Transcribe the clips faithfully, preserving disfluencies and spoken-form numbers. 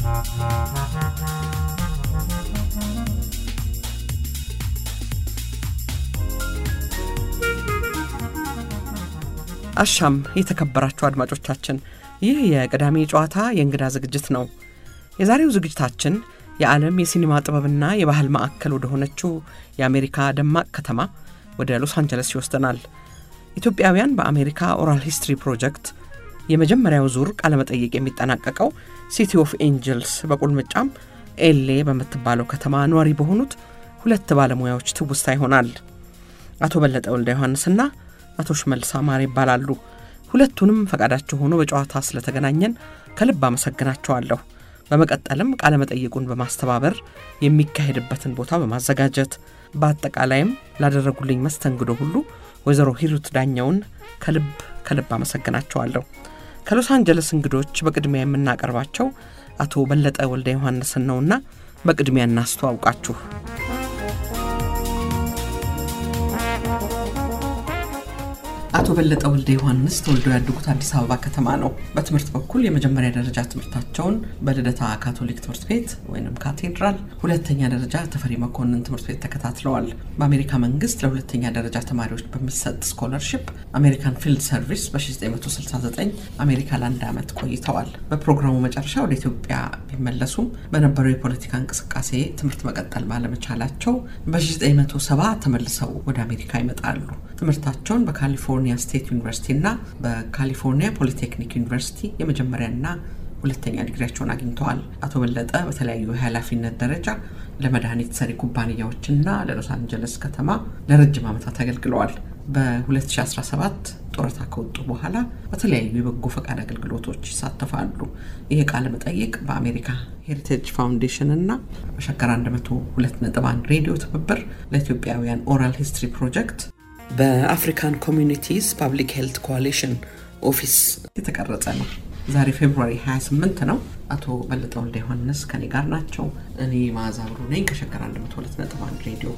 አሻም የተከበራችሁ አድማጮቻችን ይህ የቅዳሜ ጨዋታ የእንግዳ ዝግጅት ነው። የዛሬው ዝግጅታችን የዓለም የሲኒማ ጥበብና የባህል ማዕከል ወደ ሆነችው የአሜሪካ ደማቅ ከተማ ወደ ሎስ አንጀለስ ይወስደናል። ኢትዮጵያውያን በአሜሪካ ኦራል ሂስትሪ ፕሮጀክት የመጀመሪያው ዙር ቃለ መጠይቅ የሚጠናቀቀው ሲቲ ኦፍ ኤንጀልስ በቁልምጫም ኤሌ በመትባለው ከተማ ኗሪ በሆኑት ሁለት ባለሙያዎች ትውስታ ይሆናል። አቶ በለጠ ወልደ ዮሐንስና አቶ ሽመልስ አማረ ይባላሉ። ሁለቱንም ፈቃዳቸው ሆኖ በጨዋታ ስለተገናኘን ከልብ አመሰግናቸዋለሁ። በመቀጠልም ቃለ መጠይቁን በማስተባበር የሚካሄድበትን ቦታ በማዘጋጀት በአጠቃላይም ላደረጉልኝ መስተንግዶ ሁሉ ወይዘሮ ሂሩት ዳኛውን ከልብ ከልብ አመሰግናቸዋለሁ። ከሎስ አንጀለስ እንግዶች በቅድሚያ የምናቀርባቸው አቶ በለጠ ወልደ ዮሐንስ ነውና በቅድሚያ እናስተዋውቃችሁ። አቶ በለጠ ወልደ ዮሐንስ ተወልደው ያደጉት አዲስ አበባ ከተማ ነው። በትምህርት በኩል የመጀመሪያ ደረጃ ትምህርታቸውን በልደታ ካቶሊክ ትምህርት ቤት ወይንም ካቴድራል፣ ሁለተኛ ደረጃ ተፈሪ መኮንን ትምህርት ቤት ተከታትለዋል። በአሜሪካ መንግስት ለሁለተኛ ደረጃ ተማሪዎች በሚሰጥ ስኮለርሺፕ አሜሪካን ፊልድ ሰርቪስ በ1969 አሜሪካ ለአንድ ዓመት ቆይተዋል። በፕሮግራሙ መጨረሻ ወደ ኢትዮጵያ ቢመለሱም በነበረው የፖለቲካ እንቅስቃሴ ትምህርት መቀጠል ባለመቻላቸው በ1970 ተመልሰው ወደ አሜሪካ ይመጣሉ። ትምህርታቸውን በካሊፎርኒያ ስቴት ዩኒቨርሲቲ እና በካሊፎርኒያ ፖሊቴክኒክ ዩኒቨርሲቲ የመጀመሪያና ሁለተኛ ዲግሪያቸውን አግኝተዋል። አቶ በለጠ በተለያዩ የኃላፊነት ደረጃ ለመድኃኒት ሰሪ ኩባንያዎችና ለሎስ አንጀለስ ከተማ ለረጅም ዓመታት አገልግለዋል። በ2017 ጡረታ ከወጡ በኋላ በተለያዩ የበጎ ፈቃድ አገልግሎቶች ይሳተፋሉ። ይሄ ቃለ መጠይቅ በአሜሪካ ሄሪቴጅ ፋውንዴሽን እና በሸገር አንድ መቶ ሁለት ነጥብ አንድ ሬዲዮ ትብብር ለኢትዮጵያውያን ኦራል ሂስትሪ ፕሮጀክት በአፍሪካን ኮሚኒቲስ ፐብሊክ ሄልት ኮአሊሽን ኦፊስ የተቀረጸ ነው። ዛሬ ፌብሩዋሪ ሃያ ስምንት ነው። አቶ በለጠ ወልደ ዮሐንስ ከኔ ጋር ናቸው። እኔ ማዛብሩ ነኝ ከሸገር አንድ መቶ ሁለት ነጥብ አንድ ሬዲዮ።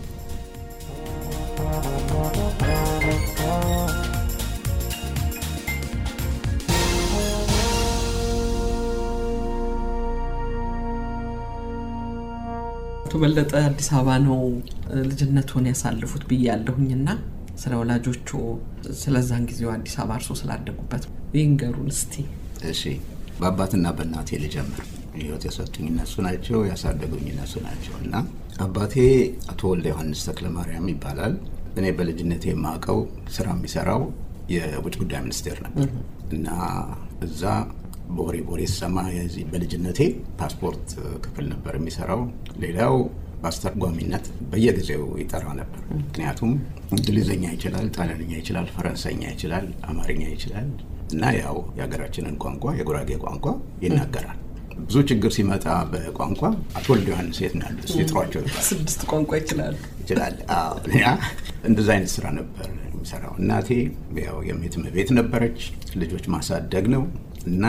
አቶ በለጠ አዲስ አበባ ነው ልጅነቱን ያሳለፉት ብያለሁኝና ስለ ወላጆቹ ስለዛን ጊዜው አዲስ አበባ እርሶ ስላደጉበት ይንገሩን እስቲ። እሺ፣ በአባትና በእናቴ ልጀምር። ህይወት የሰጡኝ እነሱ ናቸው፣ ያሳደጉኝ እነሱ ናቸውና አባቴ አቶ ወልደ ዮሐንስ ተክለማርያም ይባላል። እኔ በልጅነቴ የማውቀው ስራ የሚሰራው የውጭ ጉዳይ ሚኒስቴር ነበር እና እዛ ቦሪ ቦሪ ሰማ የዚህ በልጅነቴ ፓስፖርት ክፍል ነበር የሚሰራው። ሌላው በአስተርጓሚነት በየጊዜው ይጠራ ነበር። ምክንያቱም እንግሊዝኛ ይችላል፣ ጣሊያንኛ ይችላል፣ ፈረንሳይኛ ይችላል፣ አማርኛ ይችላል እና ያው የሀገራችንን ቋንቋ የጉራጌ ቋንቋ ይናገራል። ብዙ ችግር ሲመጣ በቋንቋ አቶ ወልደ ዮሐንስ የት ነው ያሉት? ሲጥሯቸው ስድስት ቋንቋ ይችላል ይችላል። አዎ ያ እንደዛ አይነት ስራ ነበር የሚሰራው። እናቴ ያው የሜትም ቤት ነበረች፣ ልጆች ማሳደግ ነው እና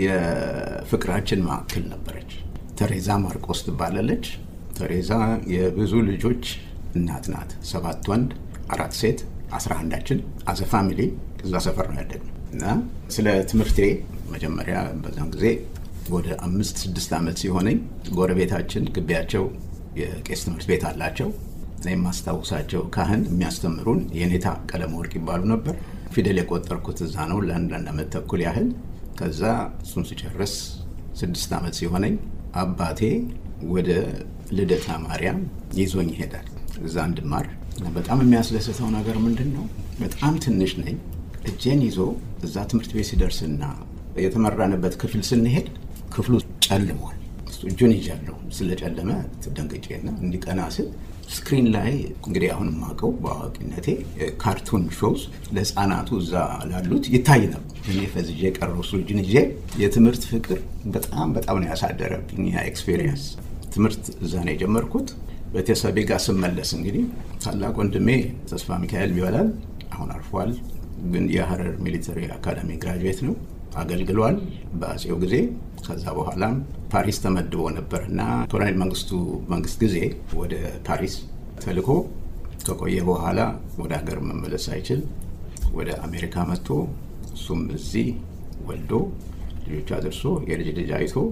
የፍቅራችን ማዕከል ነበረች። ተሬዛ ማርቆስ ትባላለች። ተሬዛ የብዙ ልጆች እናት ናት። ሰባት ወንድ አራት ሴት አስራ አንዳችን አዘ ፋሚሊ እዛ ሰፈር ነው ያደግነው እና ስለ ትምህርቴ መጀመሪያ በዛን ጊዜ ወደ አምስት ስድስት ዓመት ሲሆነኝ ጎረቤታችን ግቢያቸው የቄስ ትምህርት ቤት አላቸው። እኔም ማስታወሳቸው ካህን የሚያስተምሩን የኔታ ቀለም ወርቅ ይባሉ ነበር። ፊደል የቆጠርኩት እዛ ነው ለአንድ ዓመት ተኩል ያህል። ከዛ እሱን ሲጨርስ ስድስት ዓመት ሲሆነኝ አባቴ ወደ ልደታ ማርያም ይዞኝ ይሄዳል እዛ እንድማር። በጣም የሚያስደስተው ነገር ምንድነው? በጣም ትንሽ ነኝ። እጄን ይዞ እዛ ትምህርት ቤት ሲደርስና የተመራንበት ክፍል ስንሄድ ክፍሉ ጨልሟል። እጁን ይዣለሁ። ስለጨለመ ተደንግጬና እንዲቀና ስል ስክሪን ላይ እንግዲህ አሁን ማቀው በአዋቂነቴ ካርቱን ሾውስ ለህፃናቱ እዛ ላሉት ይታይ ነበር። እኔ ፈዝጄ ቀረው ሱጅን ይዤ የትምህርት ፍቅር በጣም በጣም ነው ያሳደረብኝ ያ ኤክስፒሪየንስ። ትምህርት እዛ ነው የጀመርኩት። በተሰቤ ጋር ስመለስ እንግዲህ ታላቅ ወንድሜ ተስፋ ሚካኤል ይባላል። አሁን አርፏል፣ ግን የሐረር ሚሊተሪ አካዳሚ ግራጁዌት ነው፣ አገልግሏል በአጼው ጊዜ። ከዛ በኋላም ፓሪስ ተመድቦ ነበርና ኮሎኔል መንግስቱ መንግስት ጊዜ ወደ ፓሪስ ተልኮ ከቆየ በኋላ ወደ ሀገር መመለስ አይችል ወደ አሜሪካ መጥቶ እሱም እዚህ ወልዶ ልጆች አድርሶ የልጅ ልጅ አይቶ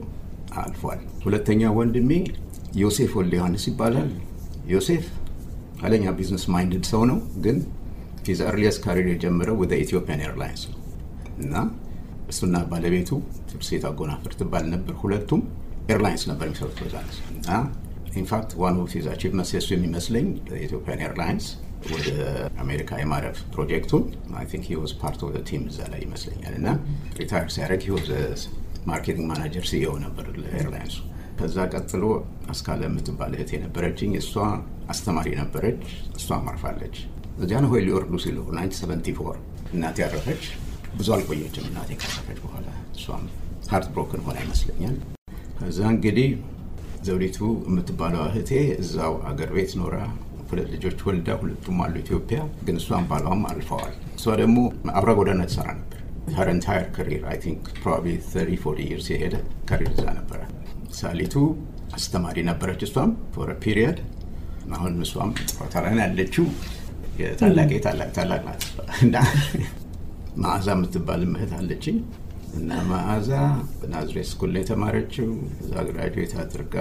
አልፏል። ሁለተኛ ወንድሜ ዮሴፍ ወልደ ዮሐንስ ይባላል። ዮሴፍ አለኛ ቢዝነስ ማይንድድ ሰው ነው፣ ግን his earliest career የጀመረው with the Ethiopian Airlines ነው እና እሱና ባለቤቱ ትርሴት አጎናፍር ትባል ነበር። ሁለቱም ኤርላይንስ ነበር የሚሰሩት በዛን እና in fact one of his achievements የሱ የሚመስለኝ Ethiopian Airlines ወደ አሜሪካ የማረፍ ፕሮጀክቱን I think he was part of the team እዛ ላይ ይመስለኛል እና ሪታየር ሲያደርግ he was a marketing manager C E O ነበር ለኤርላይንሱ። ከዛ ቀጥሎ አስካለ የምትባል እህቴ ነበረችኝ። እሷ አስተማሪ ነበረች። እሷ ማርፋለች። እዚያን ሆይ ሊወርዱ ሲሉ nineteen seventy-four እናቴ ያረፈች። ብዙ አልቆየችም እናቴ ካረፈች በኋላ እሷም ሃርት ብሮክን ሆና ይመስለኛል። ከዛ እንግዲህ ዘውዲቱ የምትባለው እህቴ እዛው አገር ቤት ኖራ ሁለት ልጆች ወልዳ ሁለቱም አሉ ኢትዮጵያ፣ ግን እሷም ባሏም አልፈዋል። እሷ ደግሞ አብራ ጎዳና ትሰራ ነበር። her entire career I think probably thirty forty years የሄደ ካሪር እዛ ነበረ። ሳሊቱ አስተማሪ ነበረች እሷም for a period። አሁን እሷም ተራራን ያለችው የታላቅ የታላቅ ታላቅ ናት እና ማዕዛ የምትባል እህት አለችኝ እና ማዕዛ በናዝሬት ስኩል ላይ ተማረችው። እዛ ግራጁዌት አድርጋ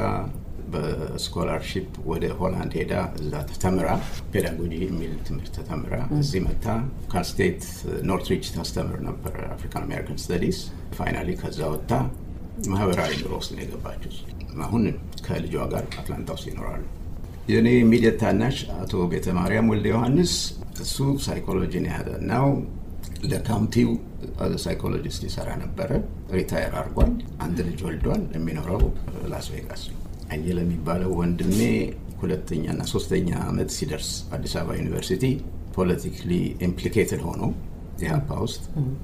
በስኮላርሺፕ ወደ ሆላንድ ሄዳ እዛ ተምራ ፔዳጎጂ የሚል ትምህርት ተምራ እዚህ መጣ ካስቴት ኖርትሪች ታስተምር ነበር አፍሪካን አሜሪካን ስተዲስ። ፋይናሊ ከዛ ወጣ ማህበራዊ ኑሮ ውስጥ ነው የገባችው። አሁን ከልጇ ጋር አትላንታ ውስጥ ይኖራሉ። የኔ ኢሚዲየት ታናሽ አቶ ቤተ ማርያም ወልደ ዮሐንስ እሱ ሳይኮሎጂ ነው ያጠናው። ለካውንቲው ሳይኮሎጂስት ይሰራ ነበረ። ሪታየር አድርጓል። አንድ ልጅ ወልዷል። የሚኖረው ላስ ቬጋስ። አየለ የሚባለው ወንድሜ ሁለተኛና ሶስተኛ አመት ሲደርስ አዲስ አበባ ዩኒቨርሲቲ ፖለቲካሊ ኢምፕሊኬትድ ሆኖ የሀፓ ውስጥ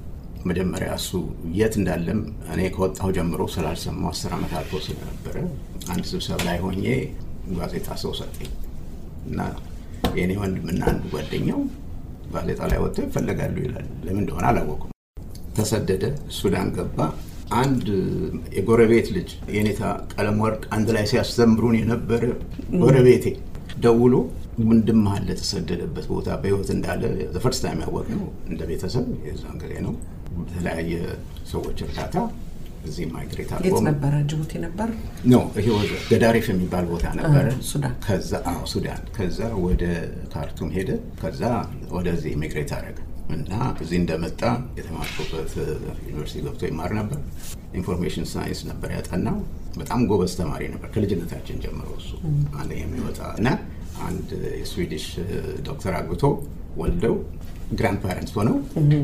መጀመሪያ እሱ የት እንዳለም እኔ ከወጣሁ ጀምሮ ስላልሰማሁ አስር አመት አልፎ ስለነበረ አንድ ስብሰባ ላይ ሆኜ ጋዜጣ ሰው ሰጠኝ እና የኔ ወንድምና አንድ ጓደኛው ጋዜጣ ላይ ወጥተው ይፈልጋሉ ይላል። ለምን እንደሆነ አላወኩም። ተሰደደ፣ ሱዳን ገባ። አንድ የጎረቤት ልጅ የኔታ ቀለም ወርቅ አንድ ላይ ሲያስተምሩን የነበረ ጎረቤቴ ደውሎ ወንድም አለ ተሰደደበት ቦታ በህይወት እንዳለ the first time ያወቅነው እንደ ቤተሰብ የዛን ጊዜ ነው። በተለያየ ሰዎች እርዳታ እዚህ ማይግሬት አድርጎ የት ነበር? ጅቡቲ ነበር? ኖ ይሄ ወደ ገዳሪፍ የሚባል ቦታ ነበር ሱዳን። ከዛ አዎ ሱዳን። ከዛ ወደ ካርቱም ሄደ። ከዛ ወደዚህ ማይግሬት አደረገ እና እዚህ እንደመጣ የተማርኩበት ዩኒቨርሲቲ ገብቶ ይማር ነበር። ኢንፎርሜሽን ሳይንስ ነበር ያጠናው። በጣም ጎበዝ ተማሪ ነበር ከልጅነታችን ጀምሮ። እሱ አንድ የሚወጣ እና አንድ የስዊዲሽ ዶክተር አግብቶ ወልደው ግራንድ ፓረንትስ ሆነው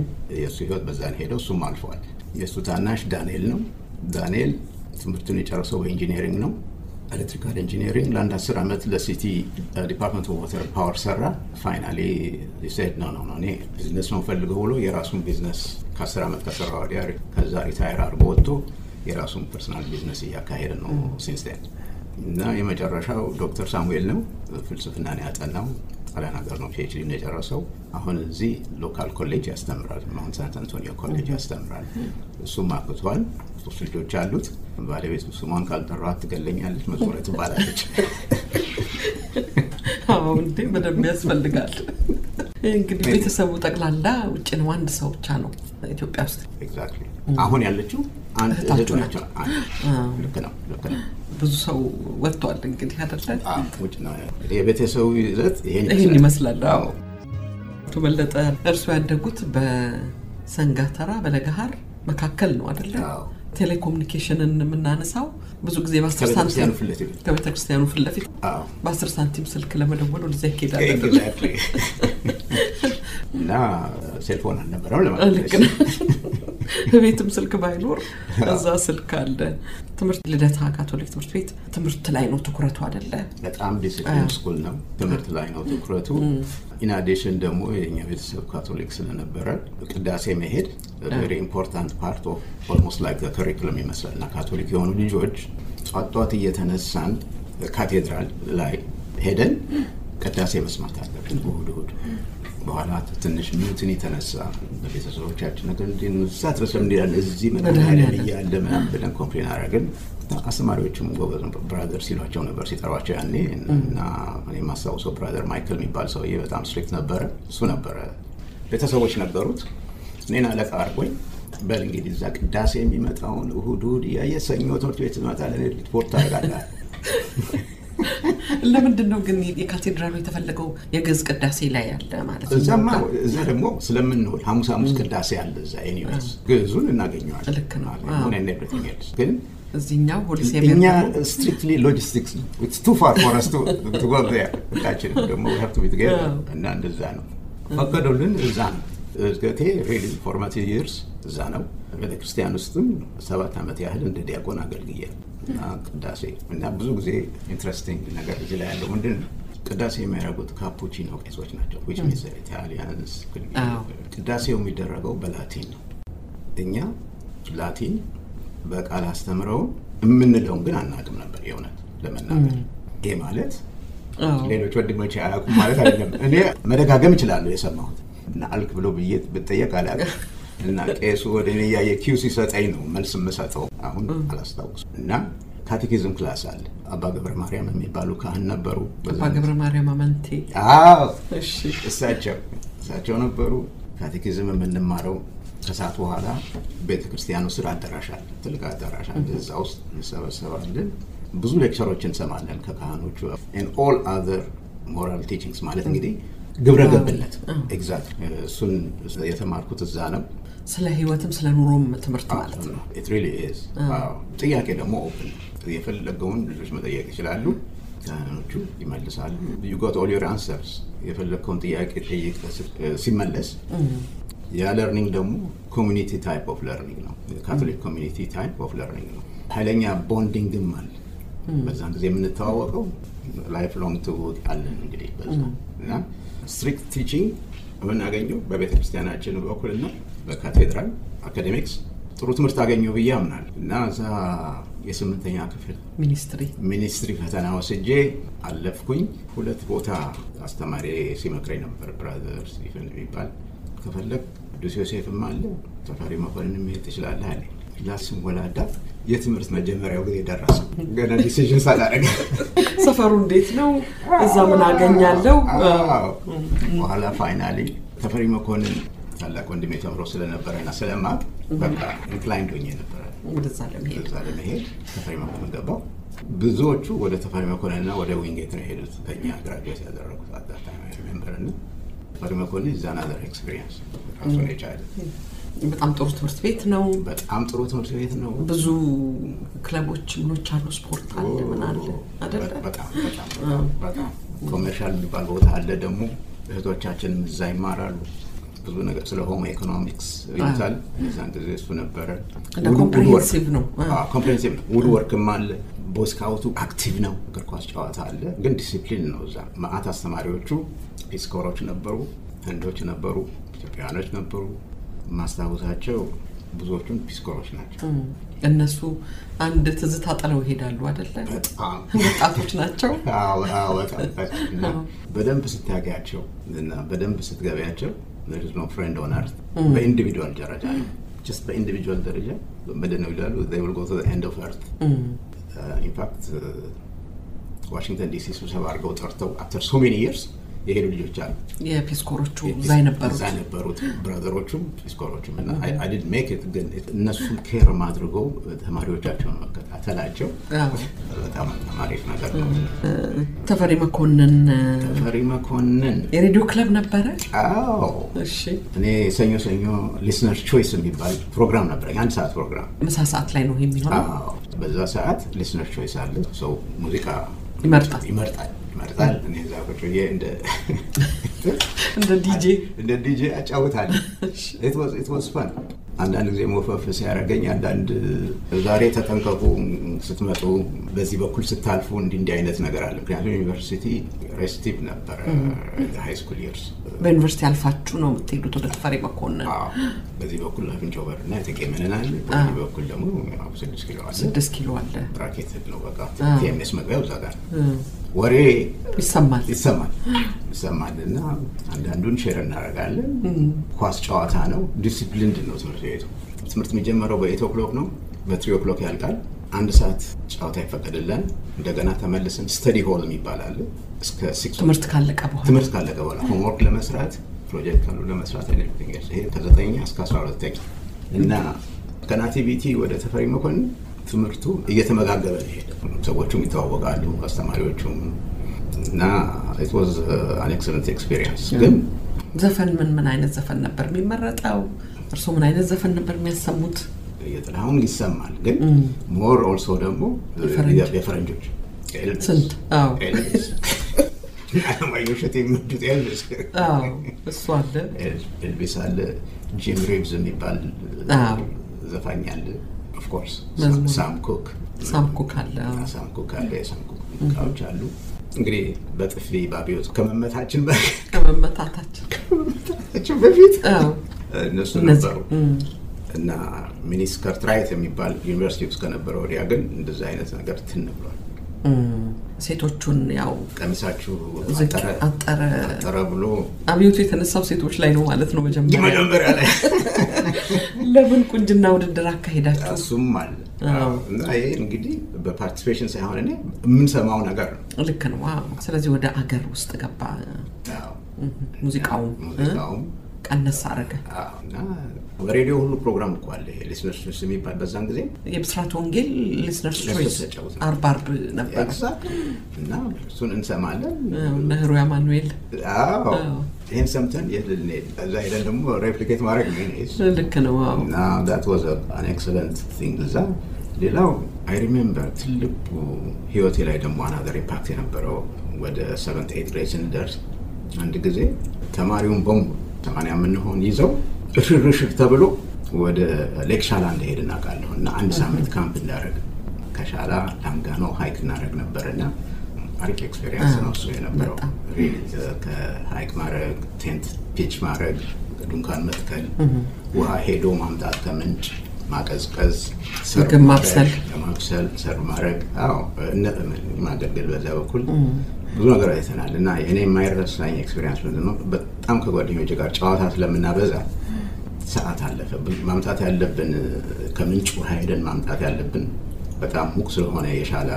የሱ ህይወት በዛን ሄደው እሱም አልፏል። የሱ ታናሽ ዳንኤል ነው። ዳንኤል ትምህርቱን የጨረሰው በኢንጂነሪንግ ነው፣ ኤሌክትሪካል ኢንጂነሪንግ። ለአንድ አስር አመት ለሲቲ ዲፓርትመንት ኦፍ ዋተር ፓወር ሰራ። ፋይናሊ ዲሳይድ ነው ነው እኔ ቢዝነስ ነው ፈልገው ብሎ የራሱን ቢዝነስ ከአስር አመት ከሰራ ወዲያ ከዛ ሪታየር አድርጎ ወጥቶ የራሱን ፐርሰናል ቢዝነስ እያካሄደ ነው ሲንስ ዴን። እና የመጨረሻው ዶክተር ሳሙኤል ነው። ፍልስፍና ነው ያጠናው። ጣሊያን ሀገር ነው ፒኤችዲ ነው የጨረሰው። አሁን እዚህ ሎካል ኮሌጅ ያስተምራል፣ ማውንት ሳንት አንቶኒዮ ኮሌጅ ያስተምራል። እሱም አክቷል። ሶስት ልጆች አሉት። ባለቤቱ ስሟን ካልጠራኋት ትገለኛለች፣ መዝሙረ ትባላለች። አዎ እንዴ በደንብ ያስፈልጋል። እንግዲህ ቤተሰቡ ጠቅላላ ውጭ ነው፣ አንድ ሰው ብቻ ነው ኢትዮጵያ ውስጥ። ኤግዛክትሊ አሁን ያለችው አንድ እህት ናቸው። ልክ ነው ልክ ነው። ብዙ ሰው ወጥቷል እንግዲህ አይደለ? አዎ ውጭ ነው። የቤተሰቡ ይዘት ይሄን ይመስላል። አዎ ተበለጠ። እርሱ ያደጉት በሰንጋተራ በለጋሃር መካከል ነው አይደለ? አዎ። ቴሌኮሙኒኬሽንን የምናነሳው ብዙ ጊዜ በአስር ሳንቲም ከቤተክርስቲያኑ ፊት ለፊት በአስር ሳንቲም ስልክ ለመደወል ወደዛ ይሄዳል። ኤግዛክትሊ እና ሴልፎን አልነበረም ለማለት ነው። ቤትም ስልክ ባይኖር እዛ ስልክ አለ። ትምህርት ልደታ ካቶሊክ ትምህርት ቤት ትምህርት ላይ ነው ትኩረቱ አይደለ? በጣም ዲሲፕሊን ስኩል ነው፣ ትምህርት ላይ ነው ትኩረቱ። ኢን አዲሽን ደግሞ የኛ ቤተሰብ ካቶሊክ ስለነበረ ቅዳሴ መሄድ very important part of almost like the curriculum ይመስላልና ካቶሊክ የሆኑ ልጆች ጧጧት እየተነሳን ካቴድራል ላይ ሄደን ቅዳሴ መስማት አለብን እሑድ እሑድ። በኋላ ትንሽ ሚውትን የተነሳ በቤተሰቦቻችን ነገር እንዲነሳ ተረሰም እንዲያል እዚህ መድኃኒዓለም እያለ ምናምን ብለን ኮምፕሌን አደረግን። አስተማሪዎችም ጎበዝ ብራዘር ሲሏቸው ነበር ሲጠሯቸው ያኔ። እና እኔ ማስታውሰው ብራዘር ማይክል የሚባል ሰውዬ በጣም ስትሪክት ነበረ። እሱ ነበረ ቤተሰቦች ነበሩት። እኔን አለቃ አድርጎኝ በል እንግዲህ እዛ ቅዳሴ የሚመጣውን እሁድ እሁድ እያየህ ሰኞ ትምህርት ቤት ትመጣለህ ሪፖርት ታደርጋለህ። ለምንድን ነው ግን የካቴድራሉ የተፈለገው የግዕዝ ቅዳሴ ላይ ያለ ማለት ነው? እዛማ እዛ ደግሞ ስለምንውል ሐሙስ ሐሙስ ቅዳሴ አለ እዛ ኤኒዌይስ ግዕዙን እናገኘዋለን። ልክ ነው። ግን እዚህኛው ሆሊሴ እኛ ስትሪክትሊ ሎጂስቲክስ it's too far for us to to go there ታችን ደግሞ we have to be together እና እንደዛ ነው ፈቀደልን። እዛ ነው እስከቴ really formative years እዛ ነው። ቤተክርስቲያን ውስጥም ሰባት ዓመት ያህል እንደ ዲያቆን አገልግያለሁ። እና ቅዳሴ እና ብዙ ጊዜ ኢንትረስቲንግ ነገር እዚህ ላይ ያለው ምንድን ነው ቅዳሴ የሚያደርጉት ካፑቺኖ ቄሶች ናቸው which means Italians ቅዳሴው የሚደረገው በላቲን ነው። እኛ ላቲን በቃል አስተምረው የምንለውን ግን አናውቅም ነበር የእውነት ለመናገር። ይሄ ማለት ሌሎች ወንድሞቼ አያውቁም ማለት አይደለም። እኔ መደጋገም እችላለሁ የሰማሁት እና አልክ ብሎ ብዬ ብጠየቅ አላውቅም እና ቄሱ ወደ እኔ ያየ ኪው ሲሰጠኝ ነው መልስ የምሰጠው። አሁን አላስታውስም። እና ካቴኪዝም ክላስ አለ። አባ ገብረ ማርያም የሚባሉ ካህን ነበሩ። አባ ገብረ ማርያም አመንቴ አዎ እሺ እሳቸው እሳቸው ነበሩ። ካቴኪዝም የምንማረው ከሰዓት በኋላ ቤተክርስቲያኑ ስራ አዳራሽ አለ። ትልቅ አዳራሽ አለ። እዛ ውስጥ እንሰበሰባለን። ብዙ ሌክቸሮችን እንሰማለን ከካህኖቹ and all other moral teachings ማለት እንግዲህ ግብረ ገብነት ኤግዛክት እሱን የተማርኩት እዛ ነው። ስለ ህይወትም ስለ ኑሮም ትምህርት ማለት ነው። it really is አዎ ጥያቄ ደግሞ ኦፕን የፈለገውን ልጆች መጠየቅ ይችላሉ። ካህኖቹ ይመልሳሉ። you got all your answers የፈለከውን ጥያቄ ጠይቅ ሲመለስ ያ ለርኒንግ ደግሞ ኮሚኒቲ ታይፕ ኦፍ ለርኒንግ ነው። ካቶሊክ ኮሚኒቲ ታይፕ ኦፍ ለርኒንግ ነው። ኃይለኛ ቦንዲንግም አለ። በዛን ጊዜ የምንተዋወቀው ላይፍ ሎንግ ትውውቅ አለን እንግዲህ በዛ እና ስትሪክት ቲቺንግ የምናገኘው በቤተክርስቲያናችን በኩልና በካቴድራል አካዴሚክስ ጥሩ ትምህርት አገኘው ብዬ አምናለሁ። እና እዛ የስምንተኛ ክፍል ሚኒስትሪ ሚኒስትሪ ፈተና ወስጄ አለፍኩኝ። ሁለት ቦታ አስተማሪ ሲመክረኝ ነበር ብራዘር ስቲፈን የሚባል ከፈለክ ቅዱስ ዮሴፍም አለ ተፈሪ መኮንን መሄድ ትችላለህ አለ። ክላስም ወላዳ የትምህርት መጀመሪያው ጊዜ ደረሰ። ገና ዲሲዥን ሳላደርግ ሰፈሩ እንዴት ነው እዛ ምን አገኛለሁ በኋላ ፋይናሊ ተፈሪ መኮንን ታላቅ ወንድሜ ተምሮ ስለነበረና ስለማቅ በቃ ኢንክላይንድ ሆኜ ነበር ወደዛ ለመሄድ ወደዛ ለመሄድ ተፈሪ መኮንን ገባሁ። ብዙዎቹ ወደ ተፈሪ መኮንንና ወደ ዊንጌት ነው የሄዱት። ከኛ ግራጁዌት ያደረጉት አዳታማ ሪሜምበርና ተፈሪ መኮንን is another experience ራሱን የቻለ በጣም ጥሩ ትምህርት ቤት ነው። በጣም ጥሩ ትምህርት ቤት ነው። ብዙ ክለቦች ምኖች አሉ፣ ስፖርት አለ፣ ምን አለ አይደል? በጣም በጣም በጣም ኮመርሻል የሚባል ቦታ አለ። ደግሞ እህቶቻችንም እዛ ይማራሉ። ብዙ ነገር ስለ ሆም ኢኮኖሚክስ ይታል። እዛን ጊዜ እሱ ነበረ። ኮምፕሬሄንሲቭ ነው። አዎ ኮምፕሬሄንሲቭ ነው። ውድ ወርክም አለ። ቦስካውቱ አክቲቭ ነው። እግር ኳስ ጨዋታ አለ። ግን ዲሲፕሊን ነው። እዛ ማአት አስተማሪዎቹ ፒስኮሮች ነበሩ፣ ህንዶች ነበሩ፣ ኢትዮጵያኖች ነበሩ። ማስታወሳቸው ብዙዎቹን ፒስኮሮች ናቸው። እነሱ አንድ ትዝታ ጥለው ይሄዳሉ አይደል? በጣም ወጣቶች ናቸው። አዎ አዎ በጣም በደንብ ስትያጋቸው እና በደንብ ስትገበያቸው there is no friend on earth በኢንዲቪጁዋል ደረጃ just በኢንዲቪጁዋል ደረጃ በደነው ይላሉ they will go to the end of earth. in fact ዋሽንግተን ዲሲ ስብሰባ አድርገው ጠርተው after so many years የሄዱ ልጆች አሉ። የፒስኮሮቹ ዛይ ነበሩት ዛይ ነበሩት ብራዘሮቹም ፒስኮሮቹም እና I didn't make it ግን እነሱ ኬር ማድረገው ተማሪዎቻቸውን መከታተላቸው በጣም አሪፍ ነገር ነው። ተፈሪ መኮንን ተፈሪ መኮንን የሬዲዮ ክለብ ነበረ። አዎ እሺ። እኔ ሰኞ ሰኞ ሊስነር ቾይስ የሚባል ፕሮግራም ነበር። አንድ ሰዓት ፕሮግራም ምሳ ሰዓት ላይ ነው የሚሆነው። አዎ በዛ ሰዓት ሊስነር ቾይስ አለ። ሰው ሙዚቃ ይመርጣል ይመርጣል ይመርጣል። እኔ እዛ ቁጭ ብዬ እንደ እንደ ዲጄ እንደ ዲጄ አጫውታለሁ። it was it was fun። አንዳንድ ጊዜ ሞፈፍ ሲያረጋኝ አንዳንድ ዛሬ ተጠንቀቁ ስትመጡ በዚህ በኩል ስታልፉ እንዲህ እንዲህ አይነት ነገር አለ። ምክንያቱም ዩኒቨርሲቲ ሬስቲቭ ነበር ሃይ ስኩል ይርስ በዩኒቨርሲቲ አልፋችሁ ነው የምትሄዱት ወደ ተፈሪ መኮንን? አዎ በዚህ በኩል አፍንጮ በር እና ተቀመነን አለ። በዚህ በኩል ደግሞ ስድስት ኪሎ አለ ስድስት ኪሎ አለ። ብራኬት ነው በቃ ቲኤምኤስ መግቢያው እዛ ጋር ወሬ ይሰማል ይሰማል ይሰማልና አንዳንዱን ሼር እናደርጋለን። ኳስ ጨዋታ ነው። ዲሲፕሊን ነው ትምህርት ቤቱ። ትምህርት የሚጀምረው በኤይት ኦክሎክ ነው። በትሪ ኦክሎክ ያልቃል። አንድ ሰዓት ጨዋታ ይፈቀድልን። እንደገና ተመልሰን ስተዲ ሆል ይባላል እስከ ሲክስ ትምህርት ካለቀ በኋላ ትምህርት ካለቀ በኋላ ሆምወርክ ለመስራት ፕሮጀክት ካሉ ለመስራት ኤኒቲንግ ይሄ ከዘጠኝ እስከ አስራ ሁለት እና ከናቲቪቲ ወደ ተፈሪ መኮንን ትምህርቱ እየተመጋገበ ሄደ። ሰዎቹም ይተዋወቃሉ አስተማሪዎቹም እና it was an excellent experience። ግን ዘፈን ምን ምን አይነት ዘፈን ነበር የሚመረጠው? እርሱ ምን አይነት ዘፈን ነበር የሚያሰሙት? የጥላሁን ይሰማል ግን ሞር ኦልሶ ደግሞ የፈረንጆች ስንት አዎ ማይወሸት የሚወዱት ኤልቪስ አዎ እሱ አለ ኤልቪስ አለ ጂም ሪቭዝ የሚባል ዘፋኝ አለ ኦፍ ኮርስ ሳም ኩክ ሳም ኩክ አለ ሳም ኩክ አለ ሳም ኩክ ካውች አሉ። እንግዲህ በጥፊ ባቢዮት ከመመታችን በፊት ከመመታታችን ከመመታታችን በፊት አዎ እነሱ ነበሩ እና ሚኒስከር ትራይት የሚባል ዩኒቨርሲቲ ውስጥ ከነበረው ወዲያ ግን እንደዛ አይነት ነገር ትንብሏል። ሴቶቹን ያው ቀሚሳችሁ አጠረ አጠረ አጠረ ብሎ አብዮቱ የተነሳው ሴቶች ላይ ነው ማለት ነው። መጀመሪያ መጀመሪያ ላይ ለምን ቁንጅና ውድድር አካሄዳችሁ? እሱም አለ እና ይሄ እንግዲህ በፓርቲሲፔሽን ሳይሆን እኔ የምንሰማው ነገር ነው። ልክ ነው። ዋው! ስለዚህ ወደ አገር ውስጥ ገባ ሙዚቃው ሙዚቃው ቀነስ አረገ እና በሬዲዮ ሁሉ ፕሮግራም እኮ አለ ሊስነርስ ቾይስ የሚባል በዛን ጊዜ የብስራት ወንጌል ሊስነርስ ቾይስ አርባ አርብ ነበር እና እሱን እንሰማለን። ነህሩ ያማኑኤል አዎ ይሄን ሰምተን የድልኔ እዛ ሄደን ደግሞ ሬፕሊኬት ማድረግ ነው እኔ ልክ ነው። ዋው! እና that was an excellent thing እዛ ሌላው I remember ትልቁ ህይወቴ ላይ ደግሞ another impact የነበረው ወደ seventh eighth grade ስንደርስ አንድ ጊዜ ተማሪውን በሙሉ ሰማንያ ምንሆን ይዘው እሽርሽር ተብሎ ወደ ሌክ ሻላ እንደሄድን አውቃለሁ እና አንድ ሳምንት ካምፕ እንዳደረግ ከሻላ ላንጋኖ ሃይክ እናደርግ ነበርና አሪፍ ኤክስፒሪየንስ ነው እሱ የነበረው። ከሃይክ ማድረግ ቴንት ፒች ማድረግ ድንኳን መትከል ውሃ ሄዶ ማምጣት ከምንጭ ማቀዝቀዝ ምግብ ማብሰል ማብሰል ሰርቭ ማድረግ አዎ ማገልገል በዛ በኩል ብዙ ነገር አይተናል እና እኔ የማይረሳኝ ኤክስፒሪየንስ ነው። በጣም ከጓደኞቼ ጋር ጨዋታ ስለምናበዛ ሰዓት አለፈ። ማምጣት ያለብን ከምንጭ ውሃ ሄደን ማምጣት ያለብን በጣም ሙቅ ስለሆነ የሻላ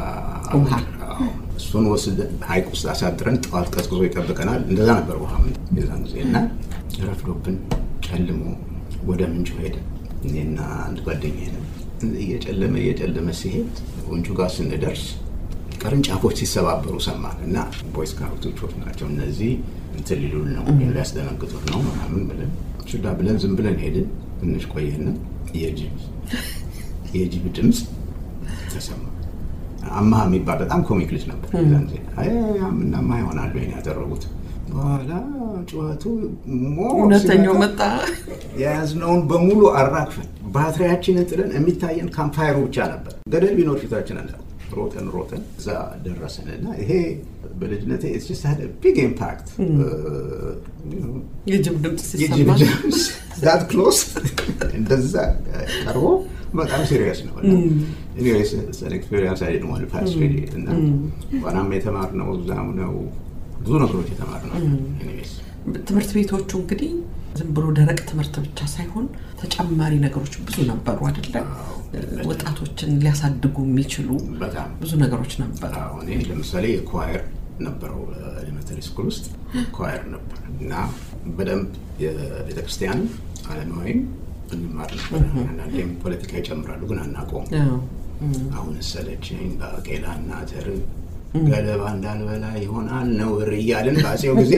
እሱን ወስደን ሃይቅ ውስጥ አሳድረን ጠዋት ቀዝቅዞ ይጠብቀናል። እንደዛ ነበር ውሃ የዛን ጊዜ እና ረፍዶብን ጨልሞ ወደ ምንጭ ሄደን እኔና አንድ ጓደኛዬ ነው እየጨለመ እየጨለመ ሲሄድ ወንጁ ጋር ስንደርስ ቅርንጫፎች ሲሰባበሩ ሰማን እና ቦይስ ካውቶች ናቸው እነዚህ እንትን ሊሉን ነው የሚያስደነግጡት ነው ምናምን ብለን ችላ ብለን ዝም ብለን ሄድን። ትንሽ ቆየና የጂብ የጂብ ድምፅ ተሰማ። አማሃ የሚባል በጣም ኮሚክ ልጅ ነበር እዛን ጊዜ አይ አምናማ ይሆናል ወይ ያደረጉት በኋላ ጩኸቱ እውነተኛው መጣ። ያዝነውን በሙሉ አራግፈን ባትሪያችንን ጥለን የሚታየን ካምፓየሩ ብቻ ነበር። ገደል ቢኖር ፊታችን አለ ሮተን ሮተን እዛ ደረሰንና ይሄ በልጅነቴ it's just had a big impact የጅብ ድምፅ ሲሰማ that close እንደዛ ቀርቦ በጣም ሲሪየስ ነው። anyways it's an experience I didn't want to pass really እና ዋናም የተማርነው እዛም ነው ብዙ ነገሮች የተማርነው። anyways ትምህርት ቤቶቹ እንግዲህ ዝም ብሎ ደረቅ ትምህርት ብቻ ሳይሆን ተጨማሪ ነገሮች ብዙ ነበሩ አይደለ? ወጣቶችን ሊያሳድጉ የሚችሉ በጣም ብዙ ነገሮች ነበሩ። አዎ እኔ ለምሳሌ የኳየር ነበረው ኤሌመንተሪ ስኩል ውስጥ ኳየር ነበር እና በደንብ የቤተክርስቲያን ዓለማዊም እንማር ነበር። አንዳንዴም ፖለቲካ ይጨምራሉ ግን አናቆም። አሁን ሰለቸኝ ባቄላና አተር ገለባ እንዳልበላ ይሆናል ነው እያልን ባሴው ጊዜ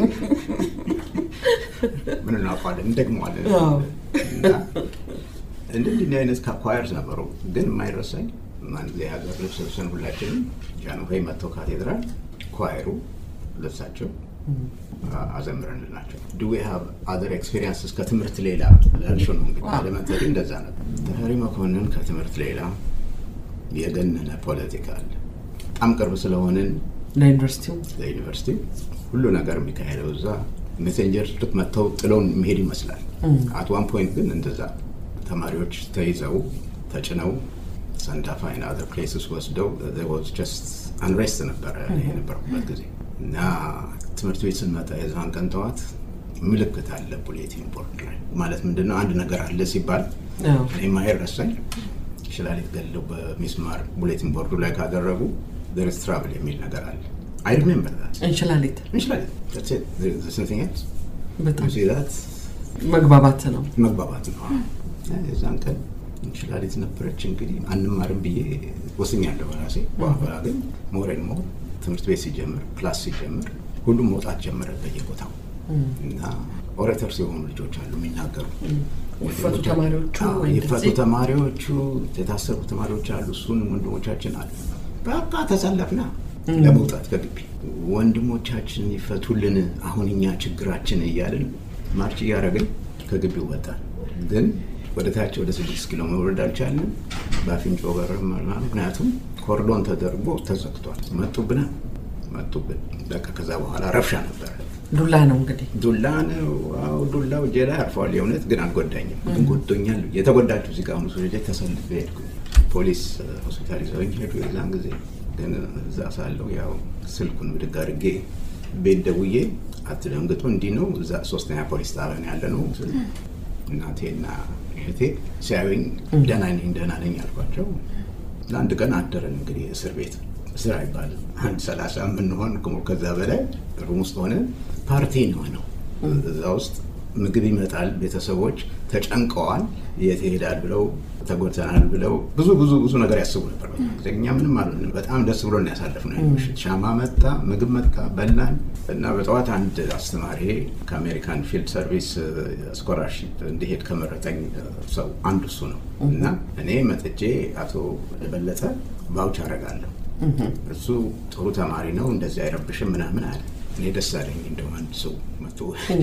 ምን እናቋለን እንደግመዋለን እና እንደዚህ አይነት ኳየርስ ነበሩ። ግን የማይረሳኝ ማን ለሀገር ልብስ ለብሰን ሁላችንም ጃንሆይ መጥተው ካቴድራል ኳየሩ ልብሳቸው አዘምረንላቸው do we have other experiences ከትምህርት ሌላ ላልሽው ነው እንግዲህ ኤሌመንተሪ እንደዛ ነበር። ተፈሪ መኮንን ከትምህርት ሌላ የገነነ ፖለቲካ አለ። በጣም ቅርብ ስለሆነን ለዩኒቨርሲቲው ለዩኒቨርሲቲው ሁሉ ነገር የሚካሄደው እዛ ሜሴንጀር ልክ መጥተው ጥለውን መሄድ ይመስላል። at one point ግን እንደዛ ተማሪዎች ተይዘው ተጭነው ሰንዳፋ and other places ወስደው there was just unrest ነበር የነበረበት ጊዜ እና ትምህርት ቤት ስንመጣ የዛን ቀን ጠዋት ምልክት አለ ቡሌቲን ቦርድ ላይ ማለት ምንድነው አንድ ነገር አለ ሲባል እኔ ማይረሳኝ ይችላል ይገለው በሚስማር ቡሌቲን ቦርዱ ላይ ካደረጉ there is trouble የሚል ነገር አለ። I remember that እንችላሊት እንችላሊት that's it there's something else በጣም see that መግባባት ነው መግባባት ነው የዛን ቀን እንችላሊት ነበረች እንግዲህ አንማርም ብዬ ወስኛለሁ በራሴ። በኋላ ግን ሞሬን ሞር ትምህርት ቤት ሲጀምር ክላስ ሲጀምር ሁሉም መውጣት ጀመረ በየቦታው እና ኦሬተርስ የሆኑ ልጆች አሉ የሚናገሩ ይፈቱ ተማሪዎቹ ይፈቱ ተማሪዎቹ የታሰሩ ተማሪዎች አሉ። እሱን ወንድሞቻችን አሉ በቃ ተሰለፍና ለመውጣት ከግቢ ወንድሞቻችን ይፈቱልን አሁን እኛ ችግራችን እያልን ማርች እያደረግን ከግቢው ወጣን። ግን ወደ ታች ወደ ስድስት ኪሎ መውረድ አልቻልንም በአፍንጮ በር ማለት ምክንያቱም ኮርዶን ተደርጎ ተዘግቷል። መጡብና መጡብን በቃ ከዛ በኋላ ረፍሻ ነበር። ዱላ ነው እንግዲህ ዱላ ነው። አዎ ዱላው ጀላ አርፏል። የእውነት ግን አልጎዳኝም። ግን ጎዶኛል። የተጎዳችሁ እዚህ ጋር ሙሉ ልጅ ተሰልፈ ሄድኩ። ፖሊስ ሆስፒታል ይዘውኝ ሄዱ። የዛን ጊዜ ግን እዛ ሳለሁ ያው ስልኩን ብድግ አድርጌ ቤት ደውዬ አትደንግጡ እንዲህ ነው እዛ ሶስተኛ ፖሊስ ጣቢያ ያለ ነው እናቴና እህቴ ሲያዩኝ ደህና ነኝ ደህና ነኝ አልኳቸው። ለአንድ ቀን አደረን እንግዲህ እስር ቤት እስር አይባልም አንድ ሰላሳ ምንሆን ከዛ በላይ ሩም ውስጥ ሆነ ፓርቲ ነው ነው እዛ ውስጥ ምግብ ይመጣል። ቤተሰቦች ተጨንቀዋል። የት ይሄዳል ብለው ተጎድተናል ብለው ብዙ ብዙ ብዙ ነገር ያስቡ ነበር። እኛ ምንም አልሆንም። በጣም ደስ ብሎን ያሳለፍነው ምሽት ሻማ መጣ ምግብ መጣ በላን እና በጠዋት አንድ አስተማሪ ከአሜሪካን ፊልድ ሰርቪስ ስኮላርሺፕ እንዲሄድ ከመረጠኝ ሰው አንዱ እሱ ነው እና እኔ መጥቼ አቶ በለጠ ባውች አደርጋለሁ እሱ ጥሩ ተማሪ ነው እንደዚህ አይረብሽም ምናምን አለ። እኔ ደስ አለኝ እንደው አንድ ሰው መጥቶ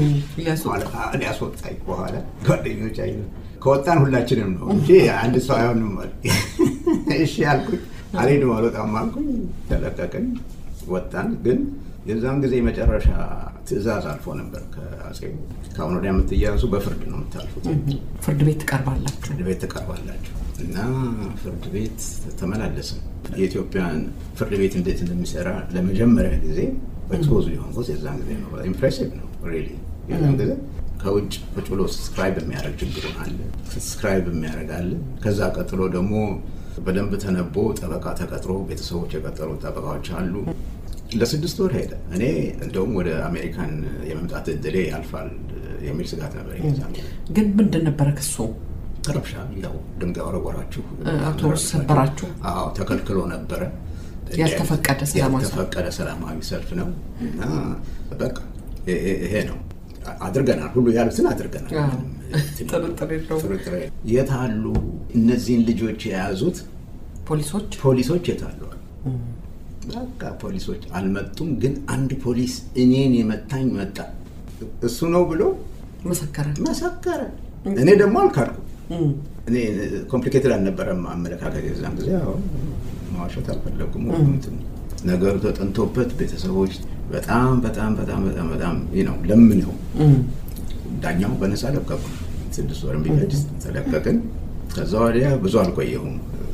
ሊያስወጣኝ በኋላ ጓደኞች አይ ከወጣን ሁላችንም ነው እንጂ አንድ ሰው አይሆንም ማለት እሺ አልኩኝ። አልሄድም አልወጣም አልኩኝ። ተለቀቀኝ ወጣን። ግን የዛን ጊዜ መጨረሻ ትዕዛዝ አልፎ ነበር ከአጼው ካሁን ወዲያ የምትያዙ በፍርድ ነው የምታልፉት። ፍርድ ቤት ትቀርባላችሁ ፍርድ ቤት ትቀርባላችሁ እና ፍርድ ቤት ተመላለስን። የኢትዮጵያን ፍርድ ቤት እንዴት እንደሚሰራ ለመጀመሪያ ጊዜ በኤክስፖዝ የሆንኩት የዛን ጊዜ ነው። ኢምፕሬሲቭ ነው ሪሊ። የዛን ጊዜ ከውጭ ቁጭ ብሎ ሰብስክራይብ የሚያደርግ ችግሩን አለ ሰብስክራይብ የሚያደርግ አለ። ከዛ ቀጥሎ ደግሞ በደንብ ተነቦ ጠበቃ ተቀጥሮ ቤተሰቦች የቀጠሩ ጠበቃዎች አሉ። ለስድስት ወር ሄደ። እኔ እንደውም ወደ አሜሪካን የመምጣት እድሌ ያልፋል የሚል ስጋት ነበር። የዛን ግን ምንድን ነበረ ክሱ? ረብሻ ያው ድንጋይ ወረወራችሁ አውቶቡስ ሰበራችሁ? አዎ ተከልክሎ ነበረ። ያልተፈቀደ ሰላማዊ ያልተፈቀደ ሰላማዊ ሰልፍ ነው እና በቃ ይሄ ነው አድርገናል። ሁሉ ያሉትን አድርገናል። ጥርጥር የለውም። የት አሉ እነዚህን ልጆች የያዙት ፖሊሶች? ፖሊሶች የት አሉ? በቃ ፖሊሶች አልመጡም። ግን አንድ ፖሊስ እኔን የመታኝ መጣ እሱ ነው ብሎ መሰከረ መሰከረ። እኔ ደግሞ አልካድኩም። እኔ ኮምፕሊኬትድ አልነበረም አመለካከት የዛን ጊዜ። አዎ ማዋሸት አልፈለኩም። ነገሩ ተጠንቶበት ቤተሰቦች በጣም በጣም በጣም በጣም በጣም ነው ለምነው ዳኛው በነፃ ለቀቁ። ስድስት ወርም ቢፈጅ ተለቀቅን። ከዛ ወዲያ ብዙ አልቆየሁም።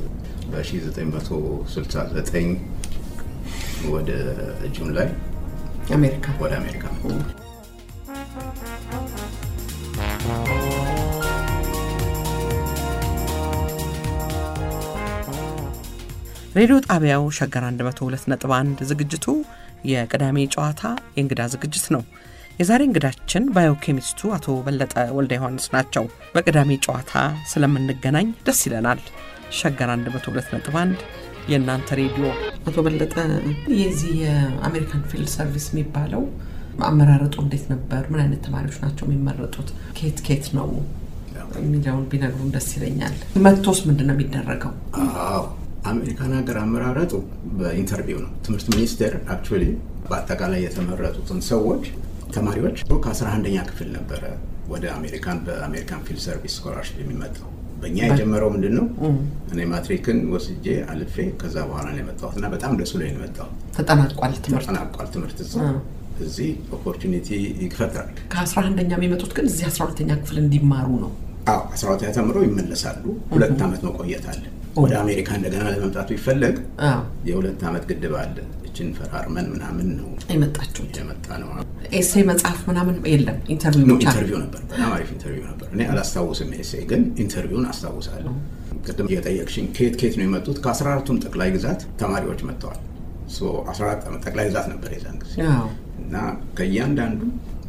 በ1969 ወደ ጁን ላይ አሜሪካ ወደ አሜሪካ ሬዲዮ ጣቢያው ሸገር አንድ መቶ ሁለት ነጥብ አንድ ዝግጅቱ የቅዳሜ ጨዋታ የእንግዳ ዝግጅት ነው። የዛሬ እንግዳችን ባዮኬሚስቱ አቶ በለጠ ወልደ ዮሐንስ ናቸው። በቅዳሜ ጨዋታ ስለምንገናኝ ደስ ይለናል። ሸገር አንድ መቶ ሁለት ነጥብ አንድ የእናንተ ሬዲዮ። አቶ በለጠ የዚህ የአሜሪካን ፊልድ ሰርቪስ የሚባለው አመራረጡ እንዴት ነበር? ምን አይነት ተማሪዎች ናቸው የሚመረጡት? ኬት ኬት ነው የሚለውን ቢነግሩን ደስ ይለኛል። መጥቶስ ምንድነው የሚደረገው? አዎ አሜሪካን ሀገር አመራረጡ በኢንተርቪው ነው። ትምህርት ሚኒስቴር አክቹአሊ በአጠቃላይ የተመረጡትን ሰዎች ተማሪዎች ከአስራ አንደኛ ክፍል ነበረ ወደ አሜሪካን በአሜሪካን ፊልድ ሰርቪስ ስኮላርሺፕ የሚመጣው። በእኛ የጀመረው ምንድነው እኔ ማትሪክን ወስጄ አልፌ ከዛ በኋላ ነው የመጣሁት እና በጣም ደስ ብሎኝ ነው የመጣሁት። ተጠናቋል ትምህርት ተጠናቋል ትምህርት እዚህ ኦፖርቹኒቲ ይፈጥራል። ከአስራ አንደኛ የሚመጡት ግን እዚህ አስራ ሁለተኛ ክፍል እንዲማሩ ነው። አዎ አስራ ሁለተኛ ተምረው ይመለሳሉ። ሁለት ዓመት መቆየት አለ። ወደ አሜሪካ እንደገና ለመምጣቱ ይፈልግ የሁለት ዓመት ግድብ አለ። እቺን ፈራርመን ምናምን ነው የመጣችው የመጣ ነው። ኤሴ መጽሐፍ ምናምን የለም። ኢንተርቪው ብቻ ኢንተርቪው ነበር። በጣም አሪፍ ኢንተርቪው ነበር። እኔ አላስታውስም ኤሴ ግን ኢንተርቪውን አስታውሳለሁ። ቅድም የጠየቅሽኝ ኬት ኬት ነው የመጡት? ከአስራ አራቱም ጠቅላይ ግዛት ተማሪዎች መጥተዋል። ሶ አስራ አራት ጠቅላይ ግዛት ነበር የዛን ጊዜ እና ከእያንዳንዱ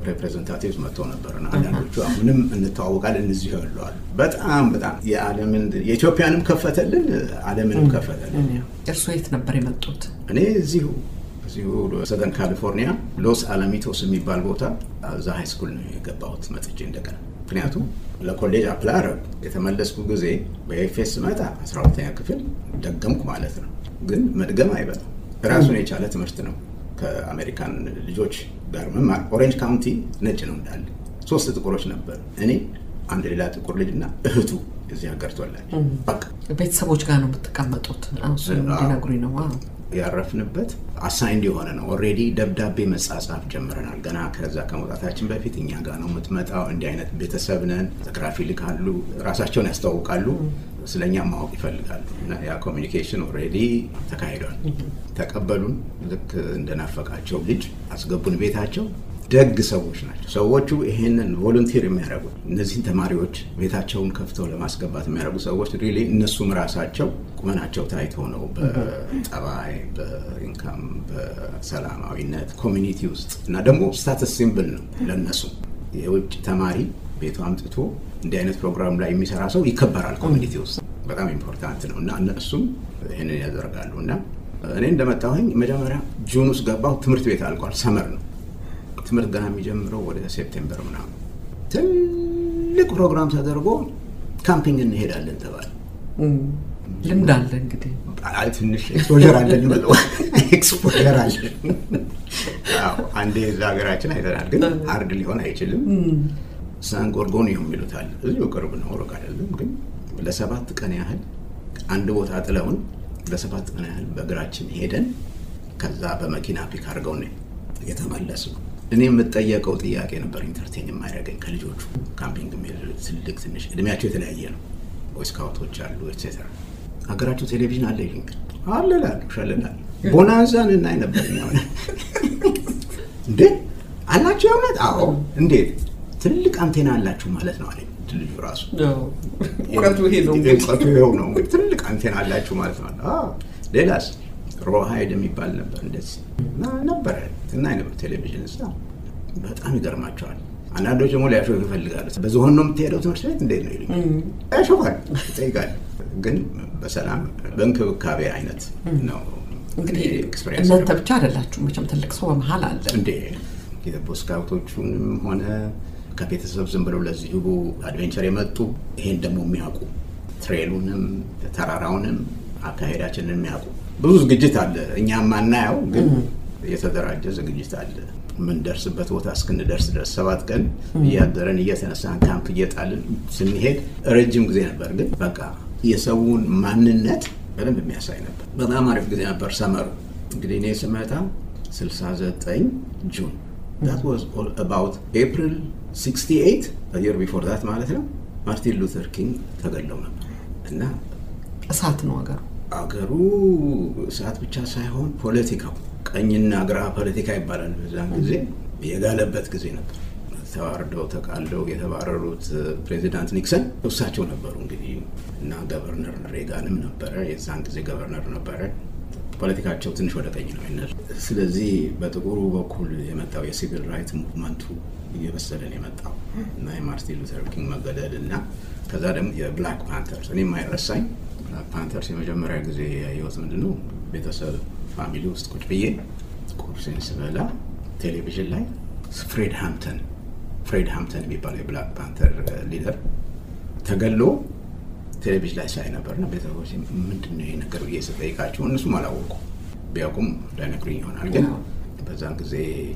ሪፕሬዘንታቲቭስ መጥተው ነበርና አንዳንዶቹ አሁንም እንተዋወቃለን እነዚህ ያሉዋል በጣም በጣም የዓለምን የኢትዮጵያንም ከፈተልን ዓለምንም ከፈተልን። እርሶ የት ነበር የመጡት? እኔ እዚሁ እዚሁ ሰደርን ካሊፎርኒያ ሎስ አላሚቶስ የሚባል ቦታ እዛ ሃይ ስኩል ነው የገባሁት መጥቼ እንደገና። ምክንያቱም ለኮሌጅ አፕላይ የተመለስኩ ጊዜ በኤፍኤስ መጣ አስራ ሁለተኛ ክፍል ደገምኩ ማለት ነው። ግን መድገም አይበላም ራሱን የቻለ ትምህርት ነው። ከአሜሪካን ልጆች ጋር መማር ኦሬንጅ ካውንቲ ነጭ ነው እንዳለ ሶስት ጥቁሮች ነበር። እኔ አንድ ሌላ ጥቁር ልጅና እህቱ እዚህ ሀገር ተወላጅ። በቃ ቤተሰቦች ጋር ነው የምትቀመጡት? አሁን እንዲነግሩኝ ነው። ዋው ያረፍንበት አሳይንድ የሆነ ነው። ኦሬዲ ደብዳቤ መጻጻፍ ጀምረናል። ገና ከዛ ከመውጣታችን በፊት እኛ ጋር ነው የምትመጣው፣ እንዲህ አይነት ቤተሰብ ነን፣ ፎቶግራፊ ልካሉ፣ ራሳቸውን ያስተዋውቃሉ፣ ስለኛ ማወቅ ይፈልጋሉ። እና ያ ኮሚኒኬሽን ኦሬዲ ተካሂዷል። ተቀበሉን። ልክ እንደናፈቃቸው ልጅ አስገቡን ቤታቸው። ደግ ሰዎች ናቸው ሰዎቹ። ይሄንን ቮለንቲር የሚያደርጉ እነዚህን ተማሪዎች ቤታቸውን ከፍተው ለማስገባት የሚያደርጉ ሰዎች ሪሊ እነሱም ራሳቸው ቁመናቸው ታይቶ ነው በጠባይ በኢንካም በሰላማዊነት ኮሚኒቲ ውስጥ እና ደግሞ ስታተስ ሲምብል ነው ለነሱ። የውጭ ተማሪ ቤቱ አምጥቶ እንዲህ አይነት ፕሮግራም ላይ የሚሰራ ሰው ይከበራል ኮሚኒቲ ውስጥ። በጣም ኢምፖርታንት ነው እና እነሱም ይሄንን ያደርጋሉ። እና እኔ እንደመጣሁኝ መጀመሪያ ጁን ውስጥ ገባሁ። ትምህርት ቤት አልቋል። ሰመር ነው ትምህርት ገና የሚጀምረው ወደ ሴፕቴምበር ምናምን። ትልቅ ፕሮግራም ተደርጎ ካምፒንግ እንሄዳለን ተባለ። ልምድ አለ እንግዲህ አይ ትንሽ ኤክስፖዠር አለን ነው ኤክስፖዠር አለ። አዎ አንዴ እዛ ሀገራችን አይተናል፣ ግን አርድ ሊሆን አይችልም። ሳን ጎርጎኒዮ የሚሉት አለ እዚሁ ቅርብ ነው፣ ሩቅ አይደለም። ግን ለሰባት ቀን ያህል አንድ ቦታ ጥለውን ለሰባት ቀን ያህል በእግራችን ሄደን ከዛ በመኪና ፒክ አድርገው ነው የተመለስነው። እኔ የምጠየቀው ጥያቄ ነበር ኢንተርቴን የማያደርገኝ ከልጆቹ። ካምፒንግ የሚል ትልቅ ትንሽ እድሜያቸው የተለያየ ነው። ቦይ ስካውቶች አሉ ኤትሴትራ። ሀገራቸው ቴሌቪዥን አለ ይሉኛል። አለ እላለሁ ሸልላለሁ። ቦናንዛን እናይ ነበር እኛ። እንዴ አላቸው የእውነት? አዎ። እንዴት ትልቅ አንቴና አላችሁ ማለት ነው አለኝ ልጁ ራሱ። እውቀቱ ይሄ ነው እውቀቱ ይሄው ነው ትልቅ አንቴና አላችሁ ማለት ነው። አዎ ሌላስ ሮሃይድ የሚባል ነበር እንደዚህ ነበር እና ነበር ቴሌቪዥን እዛ። በጣም ይገርማቸዋል። አንዳንዶች ደግሞ ሊያሾፍ ይፈልጋሉ። በዝሆን ነው የምትሄደው ትምህርት ቤት እንዴት ነው ይሉኝ። ያሾፋል ይጠይቃል። ግን በሰላም በእንክብካቤ አይነት ነው። እንግዲህ እናንተ ብቻ አይደላችሁ መቼም ትልቅ ሰው በመሃል አለ እንዴ። የቦይ ስካውቶቹንም ሆነ ከቤተሰብ ዝም ብለው ለዚሁ አድቬንቸር የመጡ ይሄን ደግሞ የሚያውቁ ትሬሉንም ተራራውንም አካሄዳችንን የሚያውቁ ብዙ ዝግጅት አለ። እኛ ማናየው ግን የተደራጀ ዝግጅት አለ። ምን ደርስበት ቦታ እስክንደርስ ድረስ ሰባት ቀን እያደረን እየተነሳን ካምፕ እየጣልን ስንሄድ ረጅም ጊዜ ነበር። ግን በቃ የሰውን ማንነት በደንብ የሚያሳይ ነበር። በጣም አሪፍ ጊዜ ነበር ሰመሩ። እንግዲህ እኔ ስመጣ ስልሳ ዘጠኝ ጁን that was all about April sixty-eight a year before that ማለት ነው ማርቲን ሉተር ኪንግ ተገለው ነበር። እና እሳት ነው አገሩ አገሩ እሳት ብቻ ሳይሆን ፖለቲካው ቀኝና ግራ ፖለቲካ ይባላል። በዛን ጊዜ የጋለበት ጊዜ ነበር። ተዋርደው ተቃልደው የተባረሩት ፕሬዚዳንት ኒክሰን እሳቸው ነበሩ እንግዲህ። እና ገቨርነር ሬጋንም ነበረ የዛን ጊዜ ገቨርነር ነበረ። ፖለቲካቸው ትንሽ ወደ ቀኝ ነው የነሱ። ስለዚህ በጥቁሩ በኩል የመጣው የሲቪል ራይት ሙቭመንቱ እየበሰለን የመጣው እና የማርቲን ሉተር ኪንግ መገደል እና ከዛ ደግሞ የብላክ ፓንተርስ እኔ የማይረሳኝ ብላክ ፓንተርስ የመጀመሪያ ጊዜ ያየሁት ምንድነው ቤተሰብ ፋሚሊ ውስጥ ቁጭ ብዬ ቁርሴን ስበላ ቴሌቪዥን ላይ ፍሬድ ሃምፕተን ፍሬድ ሃምፕተን የሚባለው የብላክ ፓንተር ሊደር ተገሎ ቴሌቪዥን ላይ ሳይ ነበርና ቤተሰቦች ምንድነው ይሄ ነገር ብዬ ስጠይቃቸው እነሱም አላወቁም። ቢያውቁም ላይነግሩኝ ይሆናል። ግን በዛን ጊዜ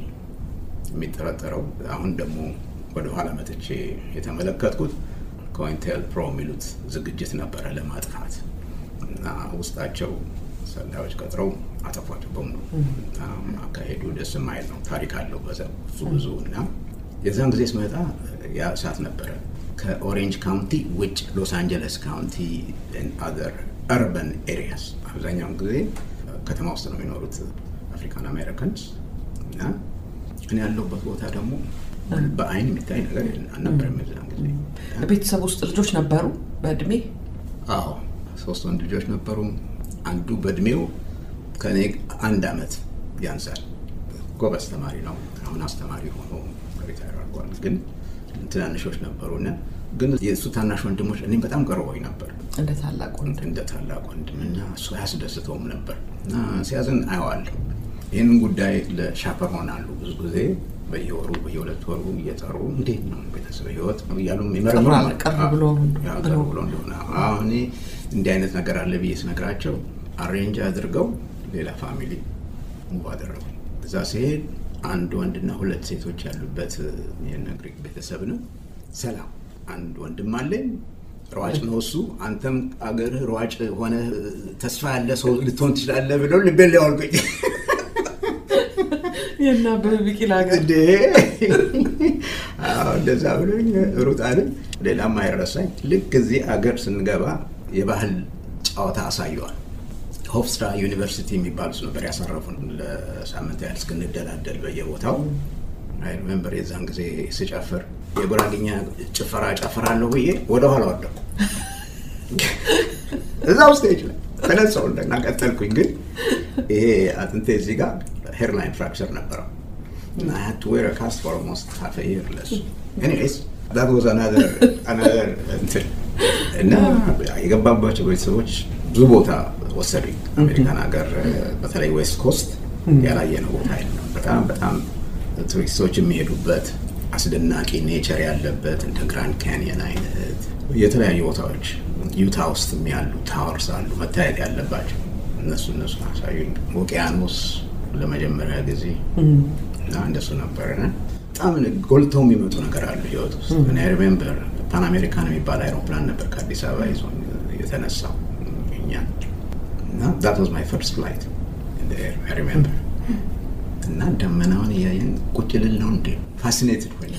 የሚጠረጠረው አሁን ደግሞ ወደ ኋላ መጥቼ የተመለከትኩት ኮኢንቴል ፕሮ የሚሉት ዝግጅት ነበረ ለማጥፋት እና ውስጣቸው ሰላዮች ቀጥረው አጠፏቸው በሙሉ። አካሄዱ ደስ የማይል ነው። ታሪክ አለው በዛ ብዙ ብዙ እና የዛን ጊዜ ስመጣ ያ እሳት ነበረ። ከኦሬንጅ ካውንቲ ውጭ ሎስ አንጀለስ ካውንቲ and other urban areas አብዛኛውን ጊዜ ከተማ ውስጥ ነው የሚኖሩት አፍሪካን አሜሪካንስ። እና እኔ ያለሁበት ቦታ ደግሞ በአይን የሚታይ ነገር አልነበረም የዛን ጊዜ። ቤተሰብ ውስጥ ልጆች ነበሩ በእድሜ? አዎ ሶስት ወንድ ልጆች ነበሩ። አንዱ በእድሜው ከኔ አንድ አመት ያንሳል። ጎበዝ ተማሪ ነው። አሁን አስተማሪ ሆኖ ሪታየር አድርጓል። ግን ትናንሾች ነበሩና ግን የእሱ ታናሽ ወንድሞች እኔም በጣም ቀርበውኝ ነበር እንደ ታላቅ ወንድም እንደ ታላቅ ወንድምና እሱ ያስደስተውም ነበር እና ሲያዝን አየዋለሁ። ይህንን ጉዳይ ለሻፐር ሆናሉ ብዙ ጊዜ በየወሩ በየሁለት ወሩ እየጠሩ እንዴት ነው ቤተሰብ ህይወት እያሉ ይመረምራሉ። ቀርብ ብሎ ብሎ እንደሆነ አሁን እንዲህ አይነት ነገር አለ ብዬ ስነግራቸው አሬንጅ አድርገው ሌላ ፋሚሊ ሙቭ አደረጉ። እዛ ሲሄድ አንድ ወንድና ሁለት ሴቶች ያሉበት የነግሪክ ቤተሰብ ነው። ሰላም አንድ ወንድም አለኝ ሯጭ ነው እሱ አንተም አገር ሯጭ ሆነ ተስፋ ያለ ሰው ልትሆን ትችላለህ ብለው ልቤን ሊያወልቁኝ የና በቢቂላ ጋር እንዴ አዎ እንደዛ ብሎኝ ሩጣን ሌላም አይረሳኝ። ልክ እዚህ አገር ስንገባ የባህል ጨዋታ አሳየዋል። ሆፍስትራ ዩኒቨርሲቲ የሚባል ነበር ያሳረፉን ለሳምንት ያህል እስክንደላደል በየቦታው። አይ ሪሜምበር የዛን ጊዜ ስጨፍር የጉራጌኛ ጭፈራ ጨፍራለሁ ብዬ ወደ ኋላ ወደኩ እዛው ስቴጅ ላይ ተነሳሁ እንደና ቀጠልኩኝ። ግን ይሄ አጥንቴ እዚህ ጋር hairline fracture ነበረው and I had to wear a cast for almost half a year less. Anyways, that was another another thing. እና የገባባቸው ቤተሰቦች ብዙ ቦታ ወሰዱኝ። አሜሪካን ሀገር በተለይ ዌስት ኮስት ያላየነው ቦታ የለም። በጣም በጣም ቱሪስቶች የሚሄዱበት አስደናቂ ኔቸር ያለበት እንደ ግራንድ ካንየን አይነት የተለያዩ ቦታዎች ዩታ ውስጥ ያሉ ታወርስ አሉ መታየት ያለባቸው። እነሱ እነሱ አሳዩኝ። ውቅያኖስ ለመጀመሪያ ጊዜ እና እንደሱ ነበርና በጣም ጎልተው የሚመጡ ነገር አሉ ህይወት ውስጥ። እኔ ሪሜምበር ፓን አሜሪካን የሚባል አይሮፕላን ነበር ከአዲስ አበባ ይዞ የተነሳው እኛ እና that was my first flight in the air. I remember እና ደመናውን ያየን ቁጭ ልል ነው እንዴ ፋሲኔትድ ሆኜ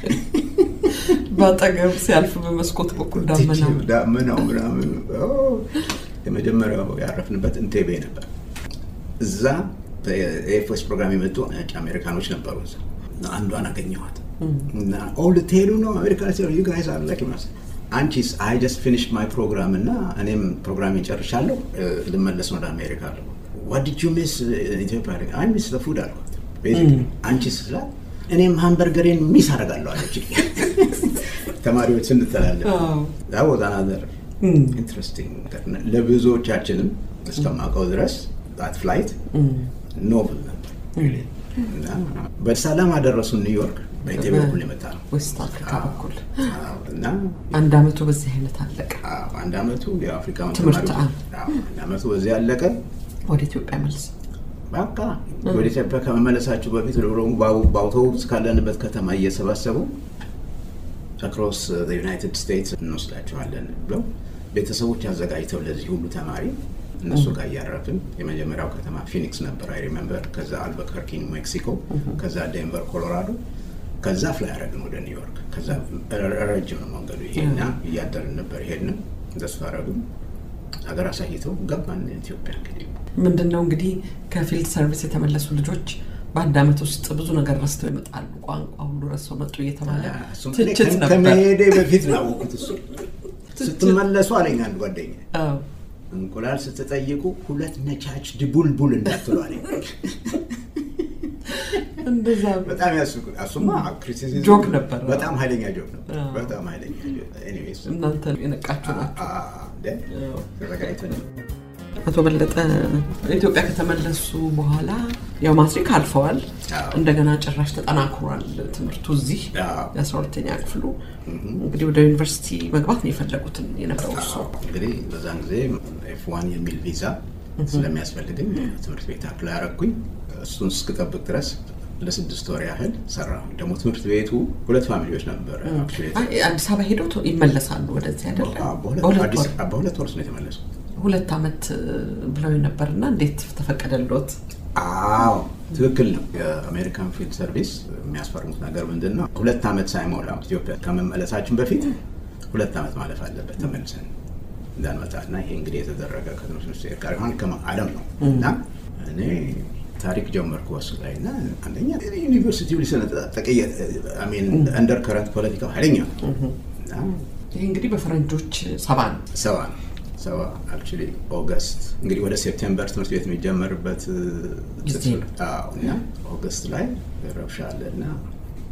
ባጠገብ ሲያልፍ በመስኮት በኩል ዳመናው ዳመናው ምናምን የመጀመሪያው ያረፍንበት ኢንቴቤ ነበር። እዛ በኤፍኤስ ፕሮግራም የመጡ አሜሪካኖች ነበሩ። እዛ አንዷን አገኘኋት እና ኦል ቴሉ ነው አሜሪካን ሲሉ you guys are lucky man. አንቺስ I just finished my program እና እኔም ፕሮግራሜን ጨርሻለሁ ልመለስ ወደ አሜሪካ አለ። what did you miss in Ethiopia? I miss the food አልኳት። basically አንቺስ ስላ እኔም ሃምበርገሬን ሚስ አደርጋለሁ አለች። ተማሪዎች እንተላለፍ that was another interesting ለብዙዎቻችንም እስከማውቀው ድረስ that flight ኖብል ነበር really እና በሰላም አደረሱን ኒውዮርክ በኢትዮጵያ በኩል የመጣ ነው ዌስት አፍሪካ በኩል እና አንድ አመቱ በዚህ አይነት አለቀ። አንድ አመቱ የአፍሪካ ትምህርት አንድ አመቱ በዚህ አለቀ። ወደ ኢትዮጵያ መልስ በቃ ወደ ኢትዮጵያ ከመመለሳችሁ በፊት ለሮም ባውቶቡስ ካለንበት ከተማ እየሰባሰቡ across the United States እንወስዳቸዋለን ብለው ቤተሰቦች አዘጋጅተው ለዚህ ሁሉ ተማሪ እነሱ ጋር ያረፍን። የመጀመሪያው ከተማ ፊኒክስ ነበር አይ ሪሜምበር። ከዛ አልበከርኪ ሜክሲኮ፣ ከዛ ዴንቨር ኮሎራዶ፣ ከዛ ፍላይ አደረግን ወደ ኒውዮርክ። ከዛ ረጅም ነው መንገዱ ይሄና እያደርን ነበር ሄድን። እንደሱ አደረግን ሀገር አሳይተው ገባን ኢትዮጵያ። እንግዲህ ምንድነው እንግዲህ ከፊልድ ሰርቪስ የተመለሱ ልጆች በአንድ አመት ውስጥ ብዙ ነገር ረስተው ይመጣሉ። ቋንቋ ሁሉ ረስተው መጡ እየተባለ ትችት ነበር። ከመሄዴ በፊት ነው ወቅቱ እሱ ስትመለሱ አለኝ አንድ ጓደኛ አዎ እንቁላል ስትጠይቁ ሁለት ነቻች ድቡልቡል እንዳትሉ አለኝ። እንደዛ በጣም ያስቁ አሱማ ክሪቲሲዝም ጆክ ነበር። በጣም ኃይለኛ ጆክ ነበር። በጣም ኃይለኛ ጆክ። ኤኒዌይስ እናንተ የነቃችሁ ናችሁ። አዎ ተረጋግተን አቶ በለጠ ኢትዮጵያ ከተመለሱ በኋላ ያው ማትሪክ አልፈዋል። እንደገና ጭራሽ ተጠናክሯል ትምህርቱ እዚህ የአስራ ሁለተኛ ክፍሉ። እንግዲህ ወደ ዩኒቨርሲቲ መግባት ነው የፈለጉት የነበረው እሱ። እንግዲህ በዛን ጊዜ ኤፍ ዋን የሚል ቪዛ ስለሚያስፈልገኝ ትምህርት ቤት አፕላይ አደረኩኝ። እሱን እስክጠብቅ ድረስ ለስድስት ወር ያህል ሰራሁ። ደግሞ ትምህርት ቤቱ ሁለት ፋሚሊዎች ነበር አክቹሊ አዲስ አበባ ሄደው ይመለሳሉ ወደዚህ አይደለም? በሁለት ወር ነው የተመለሱት። ሁለት አመት ብለው ነበርና እንዴት ተፈቀደልዎት? አዎ ትክክል ነው። የአሜሪካን ፊልድ ሰርቪስ የሚያስፈርሙት ነገር ምንድነው? ሁለት አመት ሳይሞላ ኢትዮጵያ ከመመለሳችን በፊት ሁለት አመት ማለፍ አለበት ተመልሰን እንዳንመጣና ይሄ እንግዲህ የተደረገ ከትምህርት ሚኒስቴር ጋር ሆነ ከማለም ነው እና እኔ ታሪክ ጀመርኩ ወስ ላይና አንደኛ ዩኒቨርሲቲው ሊሰነጠቀየ አይ ሚን አንደር ከረንት ፖለቲካው ኃይለኛ እና ይሄ እንግዲህ በፈረንጆች ሰባ ነው ሰባ ነው ሰባ አክቹሊ ኦገስት እንግዲህ ወደ ሴፕቴምበር ትምህርት ቤት የሚጀመርበት አዎ እና ኦገስት ላይ ረብሻ አለና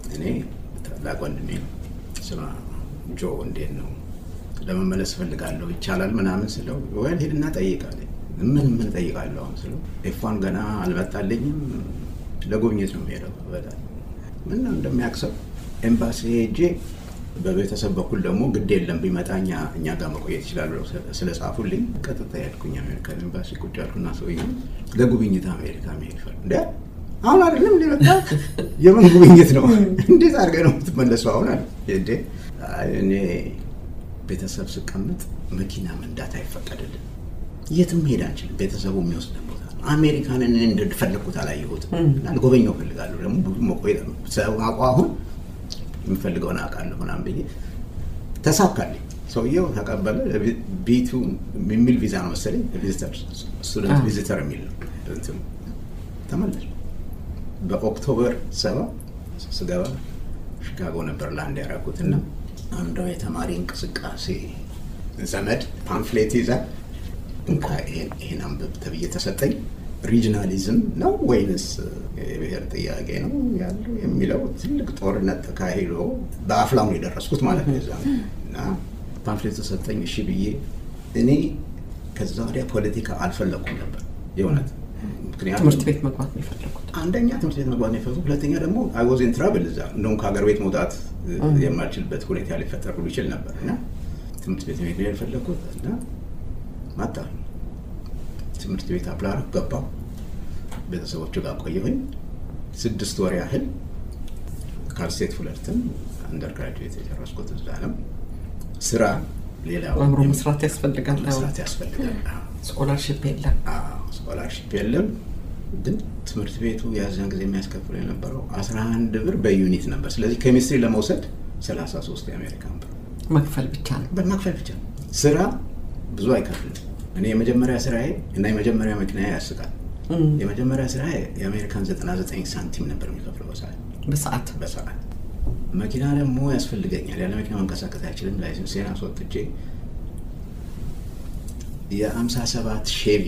እኔ ታላቅ ወንድሜ ስማ ጆ እንዴት ነው ለመመለስ ፈልጋለሁ ይቻላል ምናምን ስለው ወይ ሄድና ጠይቃለኝ ምን ምን ጠይቃለሁ አሁን ስለው ኤፋን ገና አልመጣልኝም ለጎብኘት ነው የምሄደው በጣም ምን እንደሚያክሰው ኤምባሲ ሄጄ በቤተሰብ በኩል ደግሞ ግድ የለም ቢመጣኛ እኛ ጋር መቆየት ይችላል ብለው ስለጻፉልኝ ቀጥታ ሄድኩኝ አሜሪካ ኤምባሲ ቁጭ አልኩና ሰውዬው ለጉብኝት አሜሪካ መሄድ ፈልግ እንዴ አሁን አይደለም ሊመጣ የምን ጉብኝት ነው እንዴት አድርገህ ነው የምትመለሰው አሁን አለ እንዴ እኔ ቤተሰብ ስቀመጥ መኪና መንዳት አይፈቀድልኝ የትም ሄድ አንችልም ቤተሰቡ የሚወስደን ቦታ አሜሪካንን እንደፈለኩት አላየሁትም እና ጎበኛው ፈልጋለሁ ደግሞ ብዙ መቆየት ሰው አቋሁን የምፈልገውን አውቃለሁ ምናምን ብዬ ተሳካልኝ ሰውየው ተቀበለ ቢቱ የሚል ቪዛ ነው መሰለኝ ቪዚተር ስቱደንት ቪዚተር የሚል እንትን ተመለስኩ በኦክቶበር ሰባት ስገባ ሺካጎ ነበር ላንድ ያደረኩትና አንዷ የተማሪ እንቅስቃሴ ዘመድ ፓምፍሌት ይዛ እንኳ ይሄን አንብብ ተብዬ ተሰጠኝ ሪጅናሊዝም ነው ወይንስ የብሔር ጥያቄ ነው ያለው የሚለው ትልቅ ጦርነት ተካሂዶ በአፍላሙ የደረስኩት ማለት ነው እና ፓምፍሌት ተሰጠኝ እሺ ብዬ እኔ ከዛ ወዲያ ፖለቲካ አልፈለኩም ነበር የእውነት ምክንያቱም ትምህርት ቤት መግባት ነው የፈለኩት አንደኛ ትምህርት ቤት መግባት ነው የፈለኩት ሁለተኛ ደግሞ አይ ዋዝ ኢን ትራቭል እዛ እንደውም ከሀገር ቤት መውጣት የማልችልበት ሁኔታ ሊፈጠር ሁሉ ይችል ነበርና ትምህርት ቤት መሄድ የፈለኩት እና ማታ ትምህርት ቤት አፕላር ገባሁ ቤተሰቦቹ ጋር ቆየሁኝ ስድስት ወር ያህል ካልስቴት ፉለርተን አንደርግራጁዌት የጨረስኩት እዛ ነው ስራ ሌላ አምሮ መስራት ያስፈልጋል መስራት ያስፈልጋል ስኮላርሺፕ የለም አዎ ስኮላርሺፕ የለም ግን ትምህርት ቤቱ ያዛን ጊዜ የሚያስከፍለው የነበረው አስራ አንድ ብር በዩኒት ነበር ስለዚህ ኬሚስትሪ ለመውሰድ ሰላሳ ሶስት የአሜሪካን ብር መክፈል ብቻ ነው በመክፈል ብቻ ስራ ብዙ አይከፍልም እኔ የመጀመሪያ ስራዬ እና የመጀመሪያ መኪናዬ ያስቃል የመጀመሪያ ስራዬ የአሜሪካን ዘጠና ዘጠኝ ሳንቲም ነበር የሚከፍለው በሰዓት በሰዓት በሰዓት መኪና ደግሞ ያስፈልገኛል ያለ መኪና መንቀሳቀስ አይችልም ላይሰንሴን አስወጥቼ የሀምሳ ሰባት ሼቪ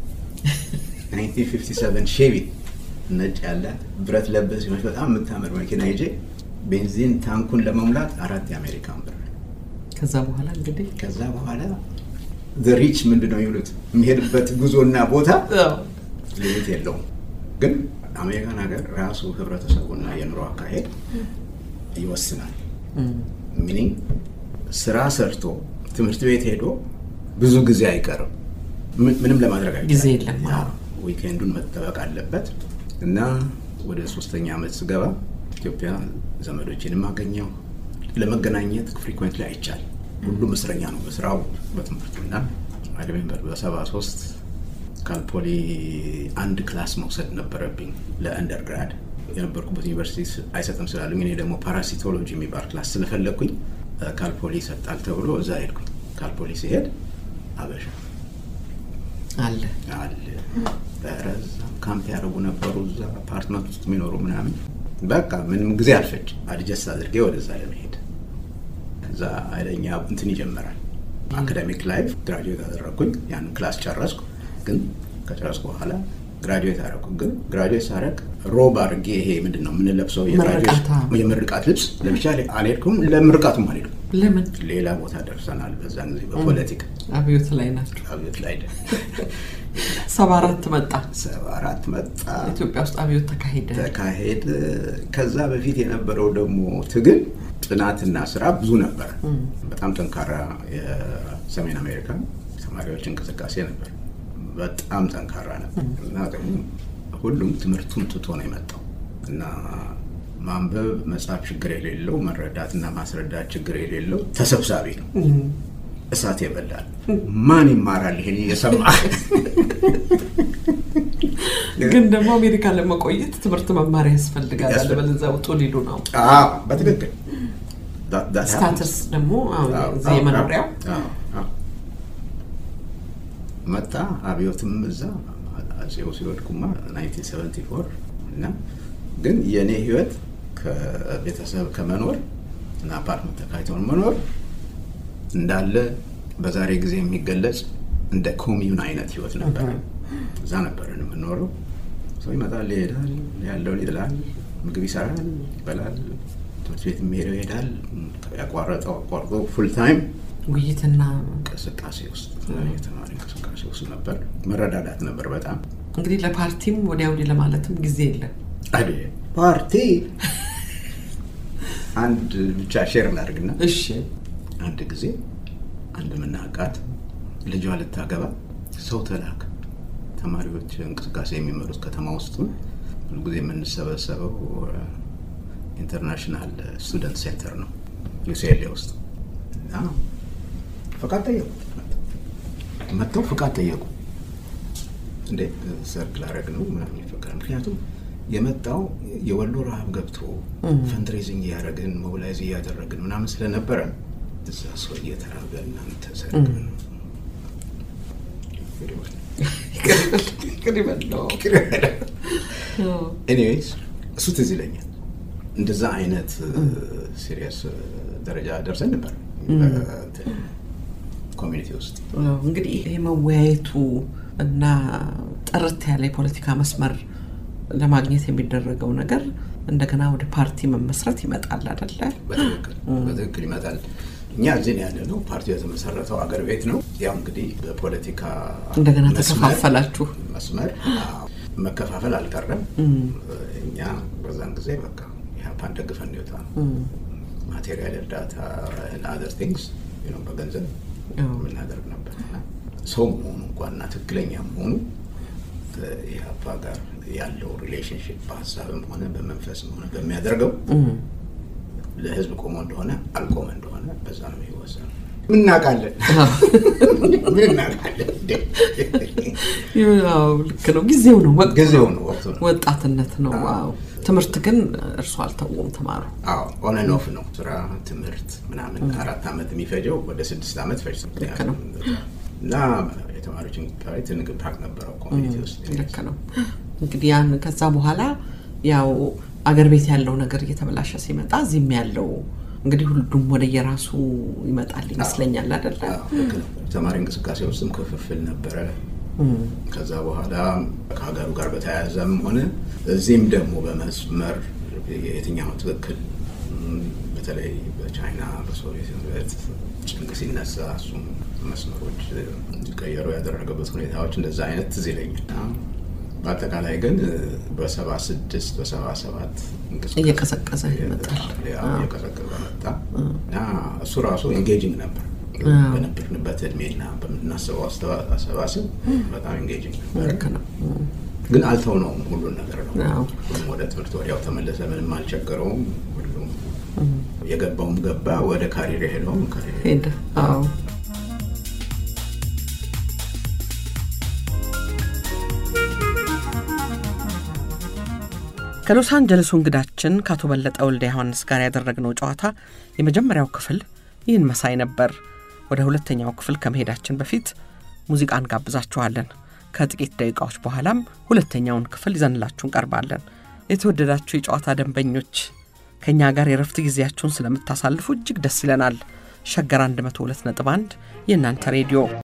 ናይንቲን ፊፍቲ ሰቨን ሼቪ ነጭ ያላት ብረት ለበስ ይሆን በጣም የምታምር መኪና ይዤ ቤንዚን ታንኩን ለመሙላት አራት የአሜሪካን ብር ከዛ በኋላ እንግዲህ ከዛ በኋላ the rich ምንድነው ይሉት የሚሄድበት ጉዞና ቦታ ሊሚት የለውም ግን አሜሪካን ሀገር ራሱ ህብረተሰቡና የኑሮ አካሄድ ይወስናል ሚኒንግ ስራ ሰርቶ ትምህርት ቤት ሄዶ ብዙ ጊዜ አይቀርም ምንም ለማድረግ አይቻልም ጊዜ የለም ዊኬንዱን መጠበቅ አለበት እና ወደ ሶስተኛ አመት ስገባ ኢትዮጵያ ዘመዶችንም አገኘው ለመገናኘት ፍሪኩዌንትሊ አይቻል ሁሉም እስረኛ ነው በስራው በትምህርቱና አድሜንበር በሰባ ሶስት ካልፖሊ አንድ ክላስ መውሰድ ነበረብኝ ለአንደርግራድ የነበርኩበት ዩኒቨርሲቲ አይሰጥም ስላሉኝ እኔ ደግሞ ፓራሲቶሎጂ የሚባል ክላስ ስለፈለኩኝ ካልፖሊ ይሰጣል ተብሎ እዛ ሄድኩኝ ካልፖሊ ሲሄድ አበሻ አለ አለ በረዛ ካምፕ ያደረጉ ነበሩ እዛ አፓርትመንት ውስጥ የሚኖሩ ምናምን በቃ ምንም ጊዜ አልፈጅ አድጀስት አድርጌ ወደዛ ለመሄድ እዛ አይለኛ እንትን ይጀምራል አካዳሚክ ላይፍ ግራጁዌት አደረኩኝ ያን ክላስ ጨረስኩ ግን ከጨረስኩ በኋላ ግራጁዌት አደረኩ ግን ግራጁዌት ሳረክ ሮብ አድርጌ ይሄ ምንድነው የምንለብሰው የግራጁዌት የምርቃት ልብስ ለምሳሌ አልሄድኩም ለምርቃቱም አልሄድኩም ለምን ሌላ ቦታ ደርሰናል በዛን ጊዜ በፖለቲካ አብዮት ላይ ናቸው አብዮት ላይ ሰባ አራት መጣ ሰባ አራት መጣ ኢትዮጵያ ውስጥ አብዮት ተካሄደ ተካሄደ ከዛ በፊት የነበረው ደግሞ ትግል ጥናትና ስራ ብዙ ነበር በጣም ጠንካራ የሰሜን አሜሪካ ተማሪዎች እንቅስቃሴ ነበር በጣም ጠንካራ ነበር እና ደግሞ ሁሉም ትምህርቱን ትቶ ነው የመጣው እና ማንበብ መጻፍ ችግር የሌለው መረዳትና ማስረዳት ችግር የሌለው ተሰብሳቢ ነው እሳት ይበላል ማን ይማራል ይሄን እየሰማ ግን ደግሞ አሜሪካ ለመቆየት ትምህርት መማር ያስፈልጋል ለበለዛው ጦሊዱ ነው አዎ በትክክል ስታተስ ደግሞ እዚህ መኖሪያው መጣ አብዮትም እዛ አጼው ሲወድቁማ ናይንቲን ሰቨንቲ ፎር እና ግን የኔ ህይወት ከቤተሰብ ከመኖር እና አፓርትመንት ተካይተው መኖር እንዳለ በዛሬ ጊዜ የሚገለጽ እንደ ኮሚዩን አይነት ህይወት ነበር እዛ ነበር የምንኖረው ሰው ይመጣል ይሄዳል ያለውን ይላል ምግብ ይሰራል ይበላል ትምህርት ቤት የሚሄደው ይሄዳል ያቋረጠው አቋርጦ ፉል ታይም ውይይትና እንቅስቃሴ ውስጥ የተማሪ እንቅስቃሴ ውስጥ ነበር መረዳዳት ነበር በጣም እንግዲህ ለፓርቲም ወዲያው ለማለትም ጊዜ የለም አይደል ፓርቲ አንድ ብቻ ሼር ላድርግና እሺ አንድ ጊዜ አንድ ምናቃት ልጇ ልታገባ ሰው ተላክ ተማሪዎች እንቅስቃሴ የሚመሩት ከተማ ውስጥ ሁሉ ጊዜ የምንሰበሰበው ኢንተርናሽናል ስቱደንት ሴንተር ነው ዩሲኤልኤ ውስጥ እና ፈቃድ ጠየቁ መጥተው ፈቃድ ጠየቁ እንዴ ሰርግ ላደርግ ነው ምናምን ይፈቀዳል ምክንያቱም የመጣው የወሎ ረሃብ ገብቶ ፈንድሬዚንግ ያደረግን ሞቢላይዝ ያደረግን ምናምን ስለነበረ እዛ ሰው እየተራበ እናንተ ሰርግ ነው ቅሪበል ነው ኤኒዌይስ እሱ ትዝ ይለኛል እንደዛ አይነት ሲሪየስ ደረጃ ደርሰን ነበር ኮሚኒቲ ውስጥ እንግዲህ ይሄ መወያየቱ እና ጥርት ያለ የፖለቲካ መስመር ለማግኘት የሚደረገው ነገር እንደገና ወደ ፓርቲ መመስረት ይመጣል አይደለ በትክክል በትክክል ይመጣል እኛ እዚህ ያለነው ፓርቲው የተመሰረተው አገር ቤት ነው ያው እንግዲህ በፖለቲካ እንደገና ተከፋፈላችሁ መስመር መከፋፈል አልቀረም እኛ በዛን ጊዜ በቃ ያፓን ደግፈን ነው የወጣው ማቴሪያል እርዳታ and other things you know በገንዘብ ምን አደረግ ነበር ሰው ሆኖ እንኳን ትክክለኛ ሆኖ ያፓ ጋር ያለው ሪሌሽንሺፕ በሐሳብም ሆነ በመንፈስም ሆነ በሚያደርገው ለህዝብ ቆሞ እንደሆነ አልቆመ እንደሆነ በዛ ነው የሚወሰነው ምን እናቃለን ምን እናቃለን ያው ልክ ነው ጊዜው ነው ጊዜው ነው ወጣትነት ነው ዋው ትምህርት ግን እርሱ አልተውም ተማሩ አዎ ኦን ኤንድ ኦፍ ነው ስራ ትምህርት ምናምን አራት አመት የሚፈጀው ወደ ስድስት አመት ፈጅቶ ነው እና የተማሪዎች እንቅስቃሴ ንግግር ነበር ኮሚኒቲ ውስጥ ልክ ነው እንግዲህ ያን ከዛ በኋላ ያው አገር ቤት ያለው ነገር እየተበላሸ ሲመጣ እዚህም ያለው እንግዲህ ሁሉም ወደ የራሱ ይመጣል ይመስለኛል አይደል ተማሪ እንቅስቃሴ ውስጥም ክፍፍል ነበር ከዛ በኋላ ከሀገሩ ጋር በተያያዘም ሆነ እዚህም ደግሞ በመስመር የትኛው ትክክል በተለይ በቻይና በሶቪየት ህብረት ጭንቅ ሲነሳ እሱም መስመሮች ቀየሩ ያደረገበት ሁኔታዎች እንደዛ አይነት ትዝ ይለኛል በአጠቃላይ ግን በሰባ ስድስት በሰባ ሰባት እየቀሰቀሰ ይመጣል እየቀሰቀሰ መጣ እና እሱ ራሱ ኤንጌጂንግ ነበር በነበርንበት እድሜና በምናስበው አስተሳሰብ በጣም ኤንጌጂንግ ነበር ግን አልተው ነው ሁሉ ነገር ነው ወደ ትምህርት ወዲያው ተመለሰ ምንም አልቸገረውም ሁሉም የገባውም ገባ ወደ ካሪር ሄደው ካሪር ሄደ አዎ ከሎስ አንጀለስ እንግዳችን ካቶ በለጠ ወልደ ዮሐንስ ጋር ያደረግነው ጨዋታ የመጀመሪያው ክፍል ይህን መሳይ ነበር ወደ ሁለተኛው ክፍል ከመሄዳችን በፊት ሙዚቃን ጋብዛችኋለን ከጥቂት ደቂቃዎች በኋላም ሁለተኛውን ክፍል ይዘንላችሁን ቀርባለን የተወደዳችሁ የጨዋታ ደንበኞች ከኛ ጋር የረፍት ጊዜያችሁን ስለምታሳልፉ እጅግ ደስ ይለናል ሸገር one oh two point one የናንተ ሬዲዮ